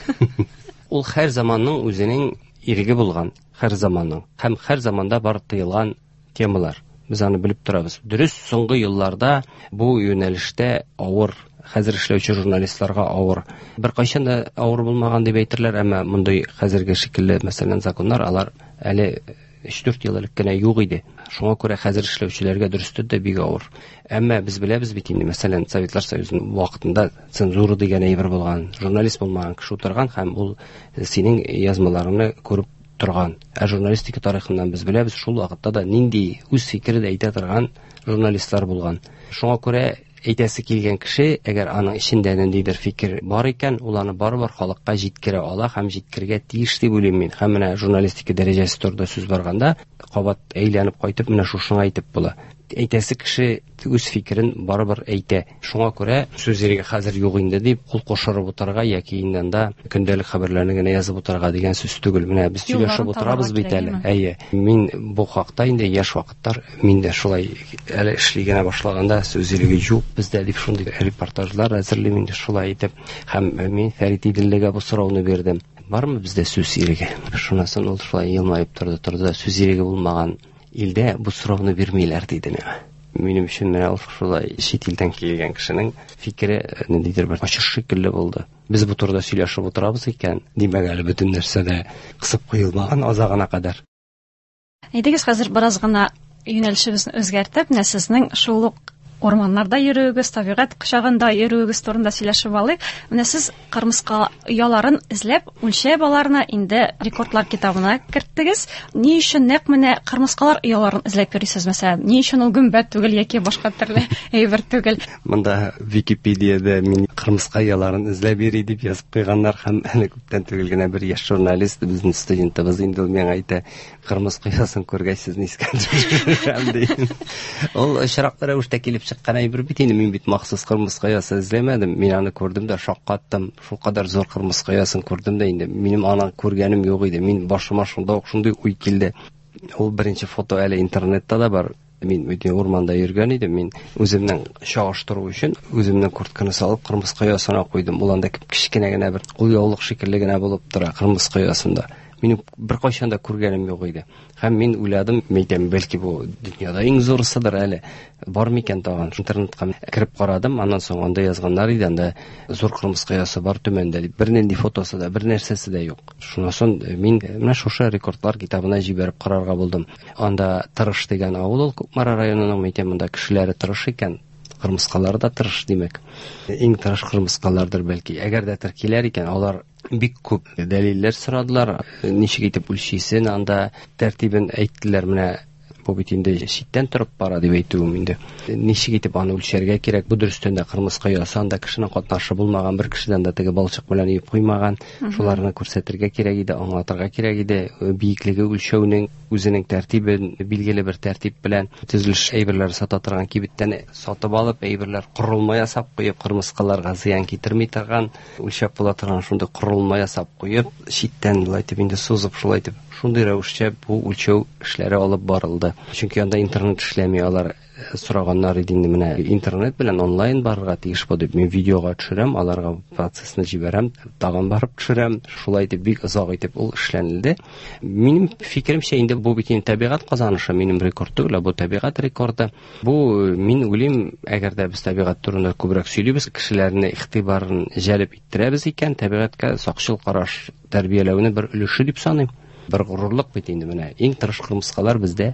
Ул һәр заманның үзенең иреге булган, һәр заманның, һәм һәр заманда бар тыелган темалар. Без аны белеп торабыз. Дөрес, соңгы елларда бу юнәлештә авыр, хәзер эшләүче журналистларга авыр. Бер кайчан да авыр булмаган дип әйтерләр, әмма мондый хәзерге шикелле, мәсәлән, законнар алар әле өч-дүрт ел элек кенә юк иде. Шуңа күрә хәзер эшләүчеләргә дөрестә дә бик авыр. Әмма без беләбез бит инде, мәсәлән, Советлар Союзының вакытында цензура дигән әйбер булган, журналист булмаган кеше утырган һәм ул синең язмаларыңны күреп торган. Ә журналистика тарихыннан без беләбез, шул вакытта да нинди үз фикерен әйтә торган журналистлар булган. Шуңа күрә әйтәсе килгән кеше, әгәр аның эчендә ниндидер фикер бар икән, ул аны барыбер халыкка җиткерә ала һәм җиткергә тиеш дип уйлыйм мин. Һәм менә журналистика дәрәҗәсе турында сүз барганда, кабат әйләнеп кайтып менә шушыңа әйтеп була. Әйтәсе кеше үз фикерен барыбер әйтә. Шуңа күрә сүз иреге хәзер юк инде дип, кул кушырып утырга яки иннән да көндәлек хәбәрләрне генә язып утырга дигән сүз түгел. Менә без сөйләшеп утырабыз бит әле. Әйе, мин бу хакта инде яшь вакыттар мин дә шулай әле эшли генә башлаганда сүз иреге юк бездә дип шундый репортажлар әзерлим инде шулай итеп. Һәм мин Фәрит Иделлегә бу сорауны бирдем. Бармы бездә сүз иреге? Шунасын ул шулай елмаеп торды, торды. Сүз иреге булмаган илдә бу сорауны бирмиләр диде миңа. Минем өчен менә ул шулай чит илдән килгән кешенең фикере ниндидер бер ачыш шикелле булды. Без бу турыда сөйләшеп утырабыз икән, димәк әле бөтен нәрсә дә кысып куелмаган азагына кадәр. Әйдәгез хәзер бераз гына юнәлешебезне үзгәртеп, менә сезнең шул ук орманнарда йөрүегез, табигать кочагында йөрүегез турында сөйләшеп алыйк. Менә сез кырмыска ояларын эзләп, үлчәп аларны инде рекордлар китабына керттегез. Ни өчен нәкъ менә кырмыскалар ояларын эзләп йөрисез мәсәлән? Ни өчен ул гөмбәт түгел яки башка төрле әйбер түгел? Монда Википедиядә мин кырмыска ояларын эзләп йөри дип язып куйганнар һәм әле күптән түгел генә бер яшь журналист безнең студентыбыз инде ул миңа әйтә, кырмыска оясын күргәйсез нискән. Ул очраклы рәвештә килеп чыккан әйбер бит инде, мин бит махсус кырмыска оясы эзләмәдем. Мин аны күрдем дә шаккаттым. Шул кадәр зур кырмыска оясын күрдем дә инде. Минем аны күргәнем юк иде. Мин башыма шунда ук шундый уй килде. Ул беренче фото әле интернетта да бар. Мин үтә урманда йөргән идем. Мин үземнең чагыштыру өчен үземнең куртканы салып кырмыска оясына куйдым. Ул анда кичкенә генә бер кулъяулык шикелле генә булып тора кырмыска оясында. Минем бер кайчан да күргәнем юк иде. Һәм мин уйладым, мәйтәм, бәлки бу дөньяда иң зурысыдыр әле. Бар микән тагын? Интернетка кирип карадым, аннан соң анда язганнар иде, анда зур кырмыска оясы бар төмәндә дип. Бер нинди фотосы да, бер нәрсәсе дә юк. Шуннан мин менә шушы рекордлар китабына җибәреп карарга булдым. Анда Тырыш дигән авыл, ул Кукмара районының, мәйтәм, монда кешеләре тырыш икән. Кырмыскалар да тырыш димәк. Иң тырыш кырмыскалардыр бәлки. Әгәр дә төркиләр икән, алар бик күп дәлилләр сорадылар. Ничек итеп үлчисен, анда тәртибен әйттеләр. Менә бу бит инде читтән торып бара дип әйтүем инде. Ничек итеп аны үлчәргә кирәк? Бу дөрестән дә кырмыска оясы, анда кешенең катнашы булмаган, бер кешедән дә теге балчык белән йып куймаган. Шуларны күрсәтергә кирәк иде, аңлатырга кирәк иде. Биеклеге үлчәүнең үзенең тәртибен, билгеле бер тәртип белән төзелеш әйберләр сата торган кибеттән сатып алып, әйберләр корылма ясап куеп, кырмыскаларга зыян китерми торган, үлчәп була торган шундый корылма ясап куеп, читтән булай дип инде сузып, шулай дип шундый рәвешчә бу үлчәү эшләре алып барылды. Чөнки анда интернет эшләми, алар сораганнар иде инде менә интернет белән онлайн барырга тиеш бу дип мин видеога төшерәм, аларга процессны җибәрәм, тагын барып төшерәм. Шулай дип бик озак итеп ул эшләнелде. Минем фикеремчә инде бу бит табигать казанышы, минем рекорд түгел, бу табигать рекорды. Бу мин уйлыйм, әгәр дә без табигать турында күбрәк сөйлибез, кешеләрне игътибарын җәлеп иттерәбез икән, табигатькә сакчыл караш тәрбияләүне бер өлеше дип саныйм. Бер горурлык бит инде менә. Иң тырыш кырмыскалар бездә.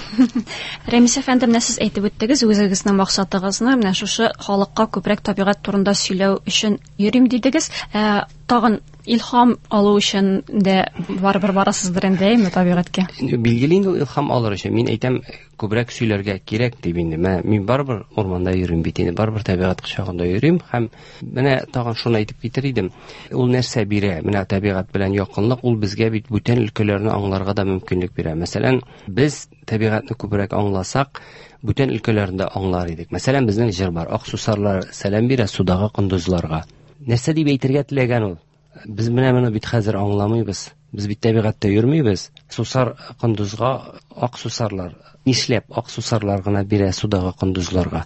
Рәмис әфәнде, менә сез әйтеп үттегез үзегезнең максатыгызны, менә шушы халыкка күбрәк табигать турында сөйләү өчен йөрим дидегез. Ә, тагын илһам алу өчен дә барыбер барасыздыр инде, әйме, табигатькә? Билгеле инде илһам алыр өчен мин әйтәм, күбрәк сөйләргә кирәк дип инде. Мин барыбер орманда йөрим бит инде, барыбер табигать кочагында йөрим һәм менә тагын шуны әйтеп китер идем. Ул нәрсә бирә? Менә табигать белән якынлык ул безгә бит бүтән өлкәләрне аңларга да мөмкинлек бирә. Мәсәлән, без табигатьне күбрәк аңласак, бүтән өлкәләрендә аңлар идек. Мәсәлән, безнең җыр бар. Аксусарлар сәлам бирә судагы кондузларга. Нәрсә дип әйтергә теләгән ул? Без менә моны бит хәзер аңламыйбыз. Без бит табигатьтә йөрмибез. Сусар кондузга аксусарлар нишләп аксусарлар гына бирә судагы кондузларга?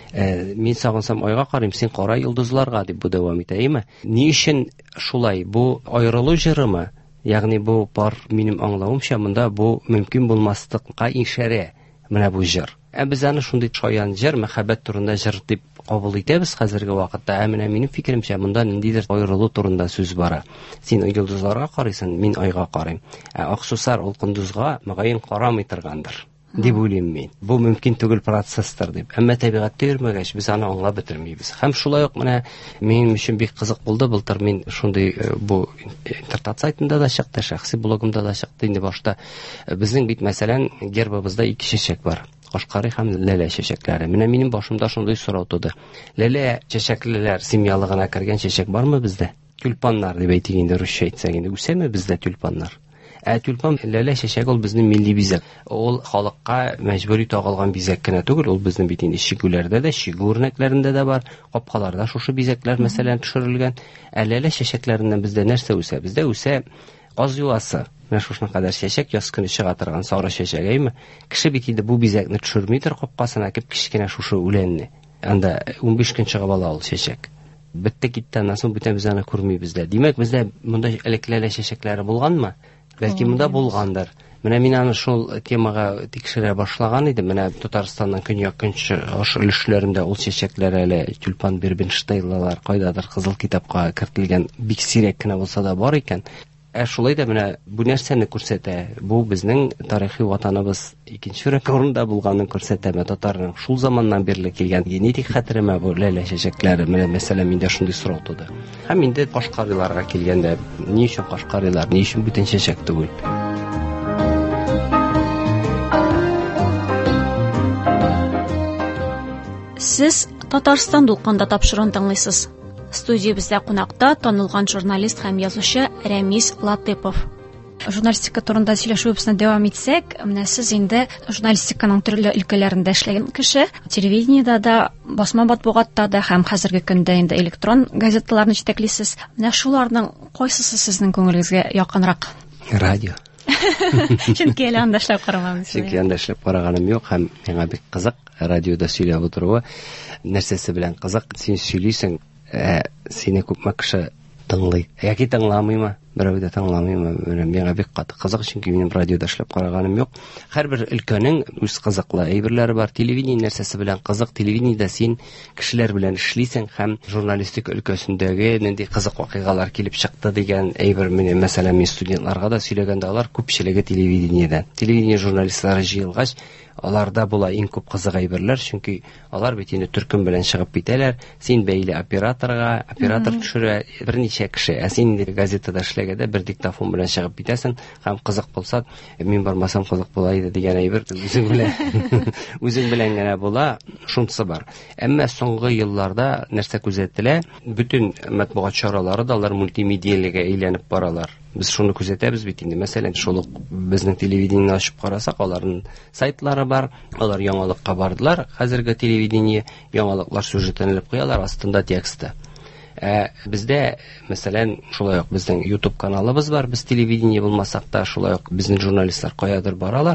Э, мин сагынсам айга карыйм, син кара йолдызларга дип бу дәвам итә, әйме? Ни өчен шулай? Бу аерылу җырымы? Ягъни бу бар минем аңлавымча монда бу мөмкин булмаслыкка ишарә. Менә бу җыр. Ә без аны шундый шаян җыр, мәхәббәт турында җыр дип кабул итәбез хәзерге вакытта. Ә менә минем фикеремчә монда ниндидер аерылу турында сүз бара. Син йолдызларга карыйсың, мин айга карыйм. Ә аксусар ул кондузга мөгаен карамый торгандыр дип уйлыйм мин. Бу мөмкин түгел процесстер дип. Әмма табигатьтә йөрмәгәч без аны аңлап бетермибез. Һәм шулай ук менә минем өчен бик кызык булды былтыр, мин шундый бу интернет сайтында да чыкты, шәхси блогымда да чыкты инде башта. Безнең бит мәсәлән гербыбызда ике чәчәк бар. Кашкары һәм ләлә чәчәкләре. Менә минем башымда шундый сорау туды. Ләлә чәчәклеләр семьялыгына кергән чәчәк бармы бездә? Тюльпаннар дип әйтик инде русча әйтсәк инде. Үсәме бездә тюльпаннар? Ә тюльпан ләлә чәчәк ул безнең милли бизәк. Ул халыкка мәҗбүри тагылган бизәк кенә түгел, ул безнең бит инде шигүләрдә дә, шигү үрнәкләрендә дә бар. Капкаларда шушы бизәкләр мәсәлән төшерелгән. Ә ләлә чәчәкләреннән бездә нәрсә үсә? Бездә үсә каз юасы. Менә шушына кадәр чәчәк яз көне чыга торган сары чәчәк, әйме? Кеше бит инде бу бизәкне төшермидер капкасына кеп кичкенә шушы үләнне. Анда унбиш көн чыгып ала ул чәчәк. Бетте китте, аннан соң бүтән без аны күрмибез дә. Димәк, бездә монда элекләлә чәчәкләре булганмы? Бәлки монда булгандыр. Менә мин аны шул темага тикшерә башлаган идем. Менә Татарстанның көньяк көнчыгыш өлешләрендә ул чәчәкләр әле тюльпан бербенштейллар кайдадыр кызыл китапка кертелгән, бик сирәк кенә булса да бар икән. Ә шулай да менә бу нәрсәне күрсәтә. Бу безнең тарихи ватаныбыз икенче рекордында булганын күрсәтә. Татарның шул заманнан бирле килгән генетик хәтеремә бу ләлә чәчәкләре. Менә мәсәлән миндә шундый сорау туды. Һәм инде кашкарыйларга килгәндә, ни өчен кашкарыйлар, ни өчен бүтән чәчәк түгел? Сез Татарстан дулкында тапшыруын тыңлыйсыз. Студиябызда кунакта танылган журналист һәм язучы Рәмис Латыпов. Журналистика турында сөйләшүебезне дәвам итсәк, менә сез инде журналистиканың төрле өлкәләрендә эшләгән кеше, телевидениедә дә, басма матбугатта да һәм хәзерге көндә инде электрон газеталарны җитәклисез. Менә шуларның кайсысы сезнең күңелегезгә якынрак? Радио. Чөнки әле анда эшләп карамагыз. Чөнки анда эшләп караганым юк һәм миңа бик кызык радиода сөйләп утыруы. Нәрсәсе белән кызык? Син сөйлисең, ә сине күпме кеше тыңлый. Яки тыңламыймы? Берәү дә тыңламыймы? Менә миңа бик каты кызык, чөнки минем радиода эшләп караганым юк. Һәрбер өлкәнең үз кызыклы әйберләре бар. Телевидение нәрсәсе белән кызык? Телевидениедә син кешеләр белән эшлисең һәм журналистик өлкәсендәге нинди кызык вакыйгалар килеп чыкты дигән әйбер, менә мәсәлән мин студентларга да сөйләгәндә, алар күпчелеге телевидениедән. Телевидение журналистлары җыелгач, аларда була иң күп кызык әйберләр, чөнки алар бит инде төркем белән чыгып китәләр. Син бәйле операторга, оператор төшерә берничә кеше. Ә син инде газетада эшләгәндә бер диктофон белән чыгып китәсең һәм кызык булса, мин бармасам кызык була иде дигән әйбер үзең белән үзең белән генә була, шунысы бар. Әмма соңгы елларда нәрсә күзәтелә? Бүтән матбугат чаралары да алар мультимедиялегә әйләнеп баралар. Без шуны күзәтәбез бит инде. Мәсәлән, шул ук безнең телевидениене ачып карасак, аларның сайтлары бар. Алар яңалыкка бардылар. Хәзерге телевидение яңалыклар сюжетын алып куялар, астында тексты. Ә бездә, мәсәлән, шулай ук безнең YouTube каналыбыз бар. Без телевидение булмасак та, шулай ук безнең журналистлар каядыр баралар.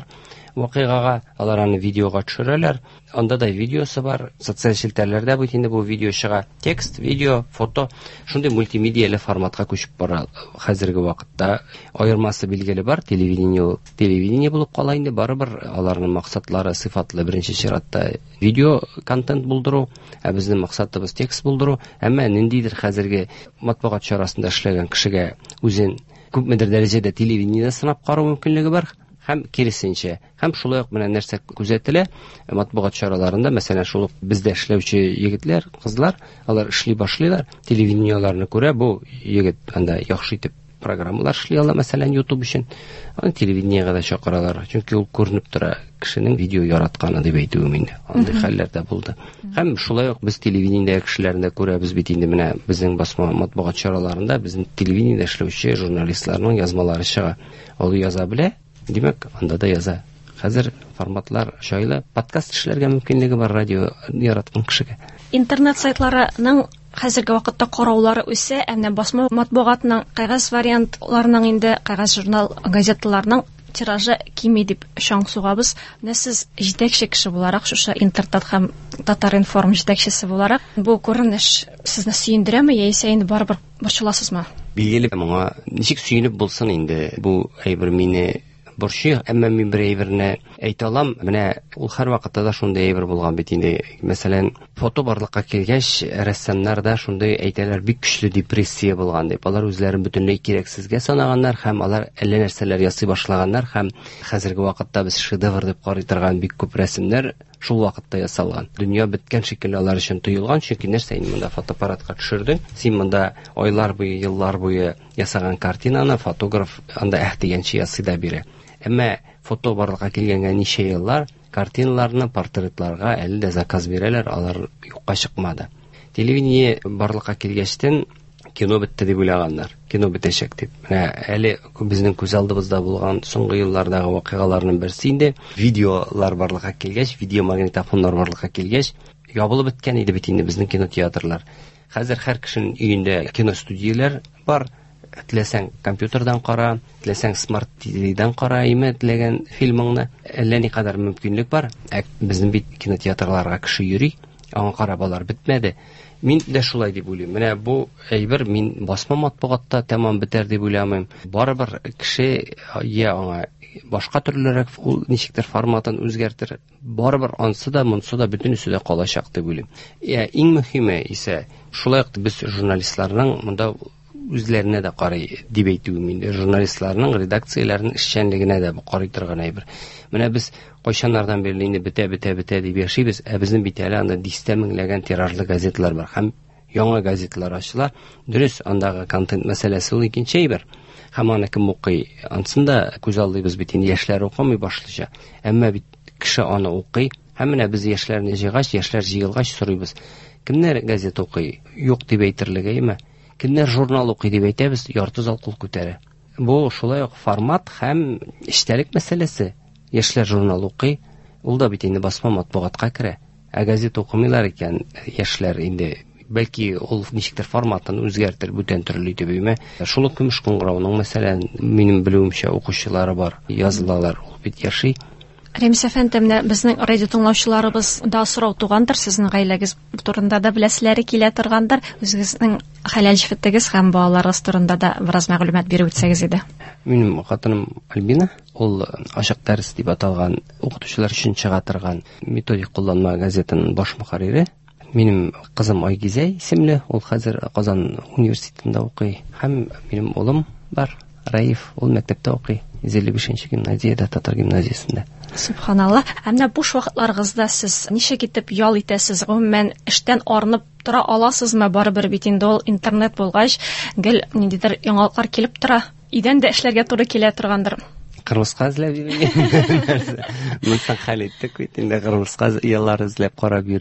вакыйгага, алар аны видеога төшерәләр. Анда да видеосы бар. Социаль челтәрләрдә бу инде бу видео чыга. Текст, видео, фото, шундый мультимедияле форматка күчеп бара хәзерге вакытта. Аермасы билгеле бар, телевидение, телевидение булып кала инде, барыбер аларның максатлары сыйфатлы беренче чиратта видео контент булдыру, ә безнең максатыбыз текст булдыру. Әмма ниндидер хәзерге матбугат чарасында эшләгән кешегә үзен күпмедер дәрәҗәдә телевидениедә сынап карау мөмкинлеге бар. Һәм киресенчә, һәм шулай ук менә нәрсә күзәтелә матбугат чараларында, мәсәлән, шул ук бездә эшләүче егетләр, кызлар, алар эшли башлыйлар, телевидениеларны күрә, бу егет анда яхшы итеп программалар эшли ала, мәсәлән, YouTube өчен. Аны телевидениегә дә чакыралар, чөнки ул күренеп тора, кешенең видео яратканы дип әйтүем инде. Андый хәлләр дә булды. Һәм шулай ук без телевидениедә кешеләрне күрәбез бит инде менә безнең басма матбугат чараларында безнең телевидениедә эшләүче журналистларның язмалары чыга. Ул яза белә. Димәк, анда да яза. Хәзер форматлар шайлы, подкаст эшләргә мөмкинлеге бар радио яраткан кешегә. Интернет сайтларының хәзерге вакытта караулары үсә, әмма басма матбугатның кагаз вариантларының инде кагаз журнал газеталарның тиражы кими дип шаң сугабыз. Менә сез җитәкче кеше буларак, шушы интернет һәм Татар-информ җитәкчесе буларак, бу күренеш сезне сөендерәме, яисә инде барыбер борчыласызмы? Билгеле, моңа ничек сөенеп булсын инде, бу әйбер мине борчый, әмма мин бер әйберне әйтә алам. Менә ул һәр вакытта да шундый әйбер булган бит инде. Мәсәлән, фото барлыкка килгәч, рәссамнар да шундый әйтәләр, бик көчле депрессия булган дип. Алар үзләрен бөтенләй кирәксезгә санаганнар һәм алар әллә нәрсәләр ясый башлаганнар һәм хәзерге вакытта без шедевр дип карый торган бик күп рәсемнәр шул вакытта ясалган. Дөнья беткән шикелле алар өчен тоелган, чөнки нәрсә инде монда фотоаппаратка төшердең. Син монда айлар буе, еллар буе ясаган картинаны фотограф анда әһтигәнче ясый да бирә. Әмма фото барлыкка килгәнгә ничә еллар картиналарны, портретларга әле дә заказ бирәләр, алар юкка чыкмады. Телевидение барлыкка килгәчтен кино бетте дип уйлаганнар. Кино бетәчәк дип. Менә әле безнең күз алдыбызда булган соңгы еллардагы вакыйгаларның берсе инде видеолар барлыкка килгәч, видеомагнитофоннар барлыкка килгәч, ябылып беткән иде бит инде безнең кинотеатрлар. Хәзер һәр кешенең өендә киностудияләр бар. Теләсәң компьютердан кара, теләсәң смарт телевизордан кара, име теләгән фильмыңны, әллә ни кадәр мөмкинлек бар. Ә безнең бит кинотеатрларга кеше йөри, аңа карап алар бетмәде. Мин дә шулай дип уйлыйм. Менә бу әйбер мин басма матбугатта тәмам бетәр дип уйламыйм. Барыбер кеше я аңа башка төрлерәк ул ничектер форматын үзгәртер. Барыбер ансы да, монсы да бөтенесе дә калачак дип уйлыйм. Я иң мөһиме исә шулай ук без журналистларның монда үзләренә дә карый дип әйтүем инде. Журналистларның редакцияләрнең эшчәнлегенә дә карый торган әйбер. Менә без кайчаннардан бирле инде бетә, бетә, бетә дип яшибез, ә безнең бит әле анда дистә меңләгән тиражлы газеталар бар һәм яңа газеталар ачыла. Дөрес, андагы контент мәсьәләсе ул икенче әйбер. Һәм аны кем укый? Ансында күз алдыбыз бит инде яшьләр укымый башлыйча. Әмма бит кеше аны укый. Һәм менә без яшьләрне җыйгач, яшьләр җыелгач сорыйбыз. Кемнәр газета укый? Юк дип әйтерлегеме? Кемнәр журнал укый дип әйтәбез, ярты зал кул күтәрә. Бу шулай ук формат һәм эчтәлек мәсьәләсе. Яшьләр журнал укый, ул да бит инде басма матбугатка керә. Ә газета укымыйлар икән яшьләр инде, бәлки ул ничектер форматын үзгәртер, бүтән төрле итеп әйме. Шул ук көмеш кыңгырауның мәсәлән минем белүемчә укучылары бар, язылалар, ул бит яши. Ремис әфәнде, менә безнең радио тыңлаучыларыбыз да сорау тугандыр, сезнең гаиләгез турында да беләсләре килә торгандыр, үзегезнең хәләл җифетегез һәм балаларыгыз турында да бераз мәгълүмат биреп үтсәгез иде. Минем хатыным Альбина, ул ачык дәрес дип аталган укытучылар өчен чыга торган методик кулланма газетаның баш мөхәррире. Минем кызым Айгизә исемле, ул хәзер Казан университетында укый. Һәм минем улым бар, Раиф, ул мәктәптә укый, йөз илле бишенче гимназиядә, Татар гимназиясендә. Субханалла. Әмма буш вакытларыгызда сез ничек итеп ял итәсез? Гомумән эштән арынып тора аласызмы? Барыбер бит инде ул интернет булгач, гел ниндидер яңалыклар килеп тора. Идән дә эшләргә туры килә торгандыр. Кырмыска эзләп йөрим. Монда хәл иттек бит инде, кырмыска яллар эзләп карап йөрим.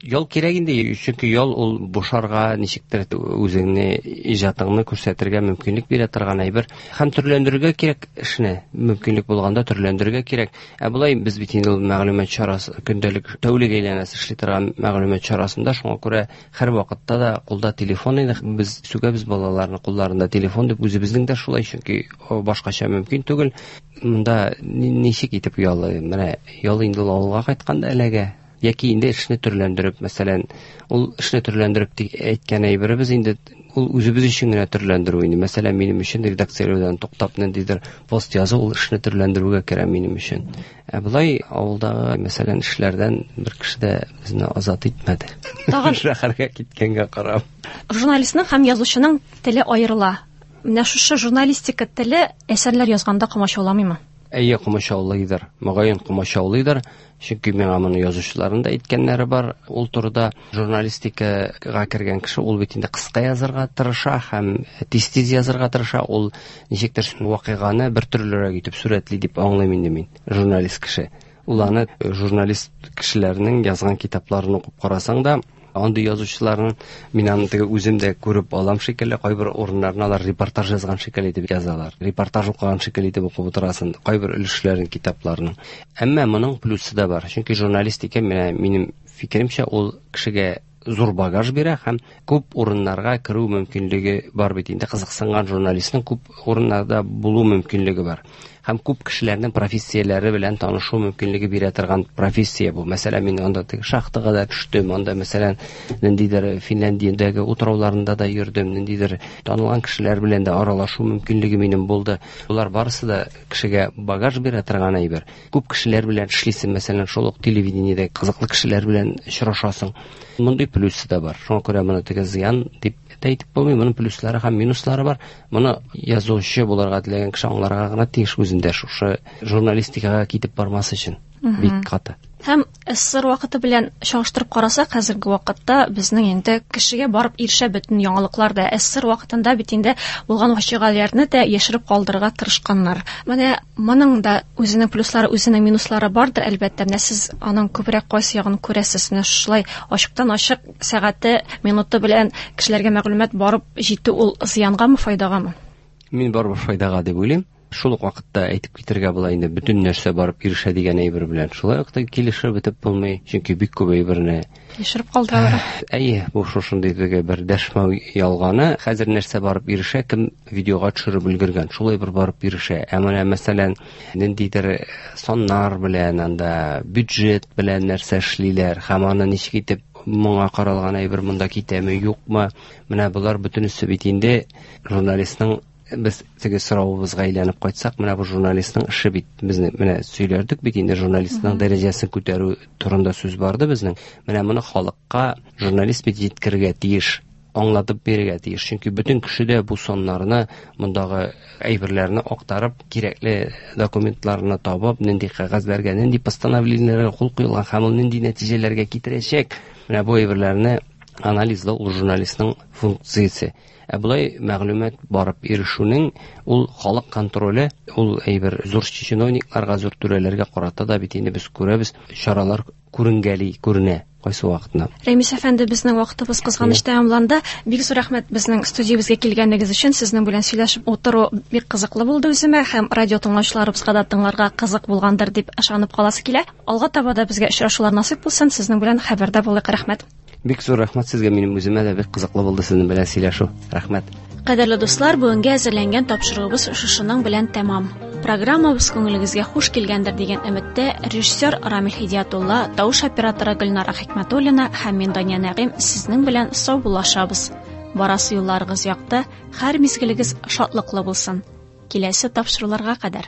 Ял кирәк инде, чөнки ял ул бушарга, ничектер үзеңне иҗатыңны күрсәтергә мөмкинлек бирә торган әйбер. Һәм төрләндерергә кирәк эшне, мөмкинлек булганда төрләндерергә кирәк. Ә булай без бит инде мәгълүмат чарасы, көндәлек тәүлек әйләнәсе эшли торган мәгълүмат чарасында, шуңа күрә һәр вакытта да кулда телефон иде. Без сүгәбез балаларны кулларында телефон дип, үзебезнең дә шулай, чөнки башкача мөмкин түгел. Монда ничек итеп ялы? Менә ял инде авылга кайтканда әлегә яки инде эшне төрләндереп, мәсәлән, ул эшне төрләндереп дип әйткән әйберебез инде ул үзебез өчен генә төрләндерү инде. Мәсәлән, минем өчен редакцияләүдән туктап ниндидер пост язу ул эшне төрләндерүгә кирәк минем өчен. Ә булай авылдагы, мәсәлән, эшләрдән бер кеше дә безне азат итмәде. Тагын шәһәргә киткәнгә карап. Журналистның һәм язучының теле аерыла. Менә шушы журналистика теле әсәрләр язганда комачауламыймы? Әйе, комачаулыйдыр. Мөгаен комачаулыйдыр. Чөнки миңа моны язучыларның да әйткәннәре бар. Ул турыда журналистикага кергән кеше ул бит инде кыска язарга тырыша һәм тиз-тиз язарга тырыша. Ул ничектер вакыйганы бер төрлерәк итеп сурәтли дип аңлыйм инде мин, журналист кеше. Ул аны журналист кешеләрнең язган китапларын укып карасаң да, андый язучыларның мин аны теге үзем дә күреп алам шикелле, кайбер урыннарына алар репортаж язган шикелле итеп язалар. Репортаж укыган шикелле итеп укып утырасың, кайбер өлешләрен китапларның. Әмма моның плюсы да бар. Чөнки журналистика, менә минем фикеремчә, ул кешегә зур багаж бирә һәм күп урыннарга керү мөмкинлеге бар бит инде. Кызыксынган журналистның күп урыннарда булу мөмкинлеге бар. Һәм күп кешеләрнең профессияләре белән танышу мөмкинлеге бирә торган профессия бу. Мәсәлән, мин анда теге шахтага да төштем, анда мәсәлән, ниндидер Финляндиядәге утрауларында да йөрдем, ниндидер танылган кешеләр белән дә аралашу мөмкинлеге минем булды. Булар барысы да кешегә багаж бирә торган әйбер. Күп кешеләр белән эшлисең, мәсәлән, шул ук телевидениедә кызыклы кешеләр белән очрашасың. Мондый плюсы да бар. Шуңа күрә моны теге зыян дип әйтеп булмый, моның плюслары һәм минуслары бар. Моны язучы буларга теләгән кеше аңларга гына тиеш үзендә, шушы журналистикага китеп бармас өчен. Бик каты. Һәм эССР вакыты белән чагыштырып карасак, хәзерге вакытта безнең инде кешегә барып ирешә бөтен яңалыклар да эССР вакытында бит инде булган вакыйгаларны да яшереп калдырырга тырышканнар. Менә моның да үзенең плюслары, үзенең минуслары бардыр, әлбәттә. Менә сез аның күбрәк кайсы ягын күрәсез? Менә шулай ачыктан-ачык сәгате, минуты белән кешеләргә мәгълүмат барып җитү ул зыянгамы, файдагамы? Мин барыбер файдага дип уйлыйм. Шул ук вакытта әйтеп китергә була инде, бөтен нәрсә барып ирешә дигән әйбер белән. Шулай ук та килешеп бетеп булмый, чөнки бик күп әйберне яшереп калдыралар. Әйе, бу шушындый теге бер дәшмәү ялганы. Хәзер нәрсә барып ирешә, кем видеога төшереп өлгергән, шулай бер барып ирешә. Ә менә мәсәлән, ниндидер соннар белән, анда бюджет белән нәрсә эшлиләр, һәм аны ничек итеп моңа каралган әйбер монда китәме, юкмы? Менә булар бөтенесе бит инде журналистның, без теге соравыбызга әйләнеп кайтсак, менә бу журналистның эше бит. Безне менә сөйләрдек бит инде, журналистның дәрәҗәсен күтәрү турында сүз барды безнең. Менә моны халыкка журналист бит җиткерергә тиеш, аңлатып бирергә тиеш. Чөнки бөтен кеше дә бу соннарны, мондагы әйберләрне актарып, кирәкле документларны табып, нинди кагазларга, нинди постановлениеләргә кул куелган һәм ул нинди нәтиҗәләргә китерәчәк. Менә бу әйберләрне анализлау ул журналистның функциясе. Ә булай мәгълүмат барып ирешүнең ул халык контроле, ул әйбер зур чиновникларга, зур түрәләргә карата да бит инде без күрәбез, чаралар күренгәли, күренә кайсы вакытта. Рәмис әфәнде, безнең вакытыбыз кызганыч тәмамланды. Бик зур рәхмәт безнең студиябезгә килгәнегез өчен. Сезнең белән сөйләшеп утыру бик кызыклы булды үземә, һәм радио тыңлаучыларыбызга да тыңларга кызык булгандыр дип ышанып каласы килә. Алга таба да безгә очрашулар насыйп булсын. Сезнең белән хәбәрдә булыйк. Рәхмәт. Бик зур рәхмәт сезгә, минем үземә дә бик кызыклы булды сезнең белән сөйләшү. Рәхмәт. Кадерле дуслар, бүгенгә әзерләнгән тапшырыгыбыз шушының белән тәмам. Программабыз күңелегезгә хуш килгәндер дигән өметтә режиссер Рамил Хидиятулла, тавыш операторы Гөлнара Хикмәтуллина һәм мин Дания Нәгыйм сезнең белән саубуллашабыз. Барасы юлларыгыз якты, һәр мизгелегез шатлыклы булсын. Киләсе тапшыруларга кадәр.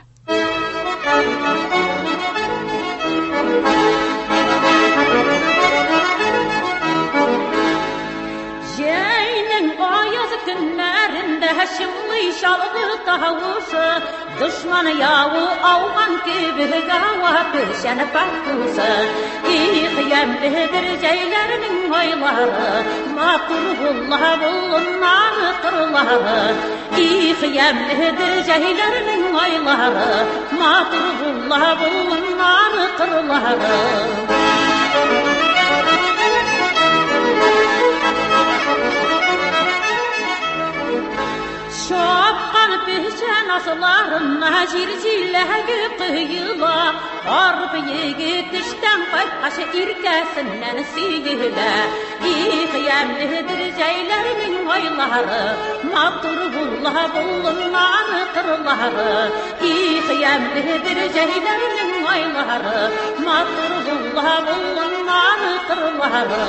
Şımlı şalı tavusu, düşmanı yavu avman gibi gava pişene baktusu. İyiyemlidir ceylerinin ayları, makurullah bulunlar kırları. İyiyemlidir ceylerinin ayları, makurullah bulunlar kırları. Nasılarına jirjilegi qıyıla Arp yigit işten qaytqaşı irkəsindən siyile İqiyemlidir ceylerinin ayları Mabdur bullah bulunları qırları İqiyemlidir ceylerinin ayları Mabdur bullah bulunları qırları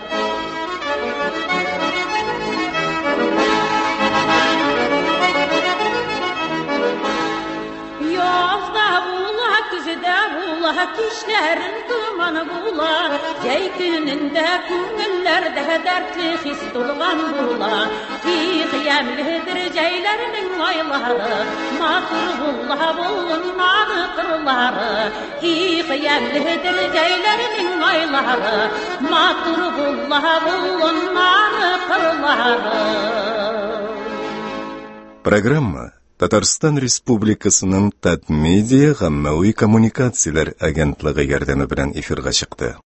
Yazda bula, güzde bula, kişlerin dumanı bula Cey gününde, küngüllerde dertli his dolgan bula İqiyemlidir ceylerinin ayları Matur bula, bulunları qırları İqiyemlidir ceylerinin ayları Matur bula, bulunları qırları Программа Татарстан Республикасының Татмедиа гаммәви коммуникацияләр агентлыгы ярдәме белән эфирга чыкты.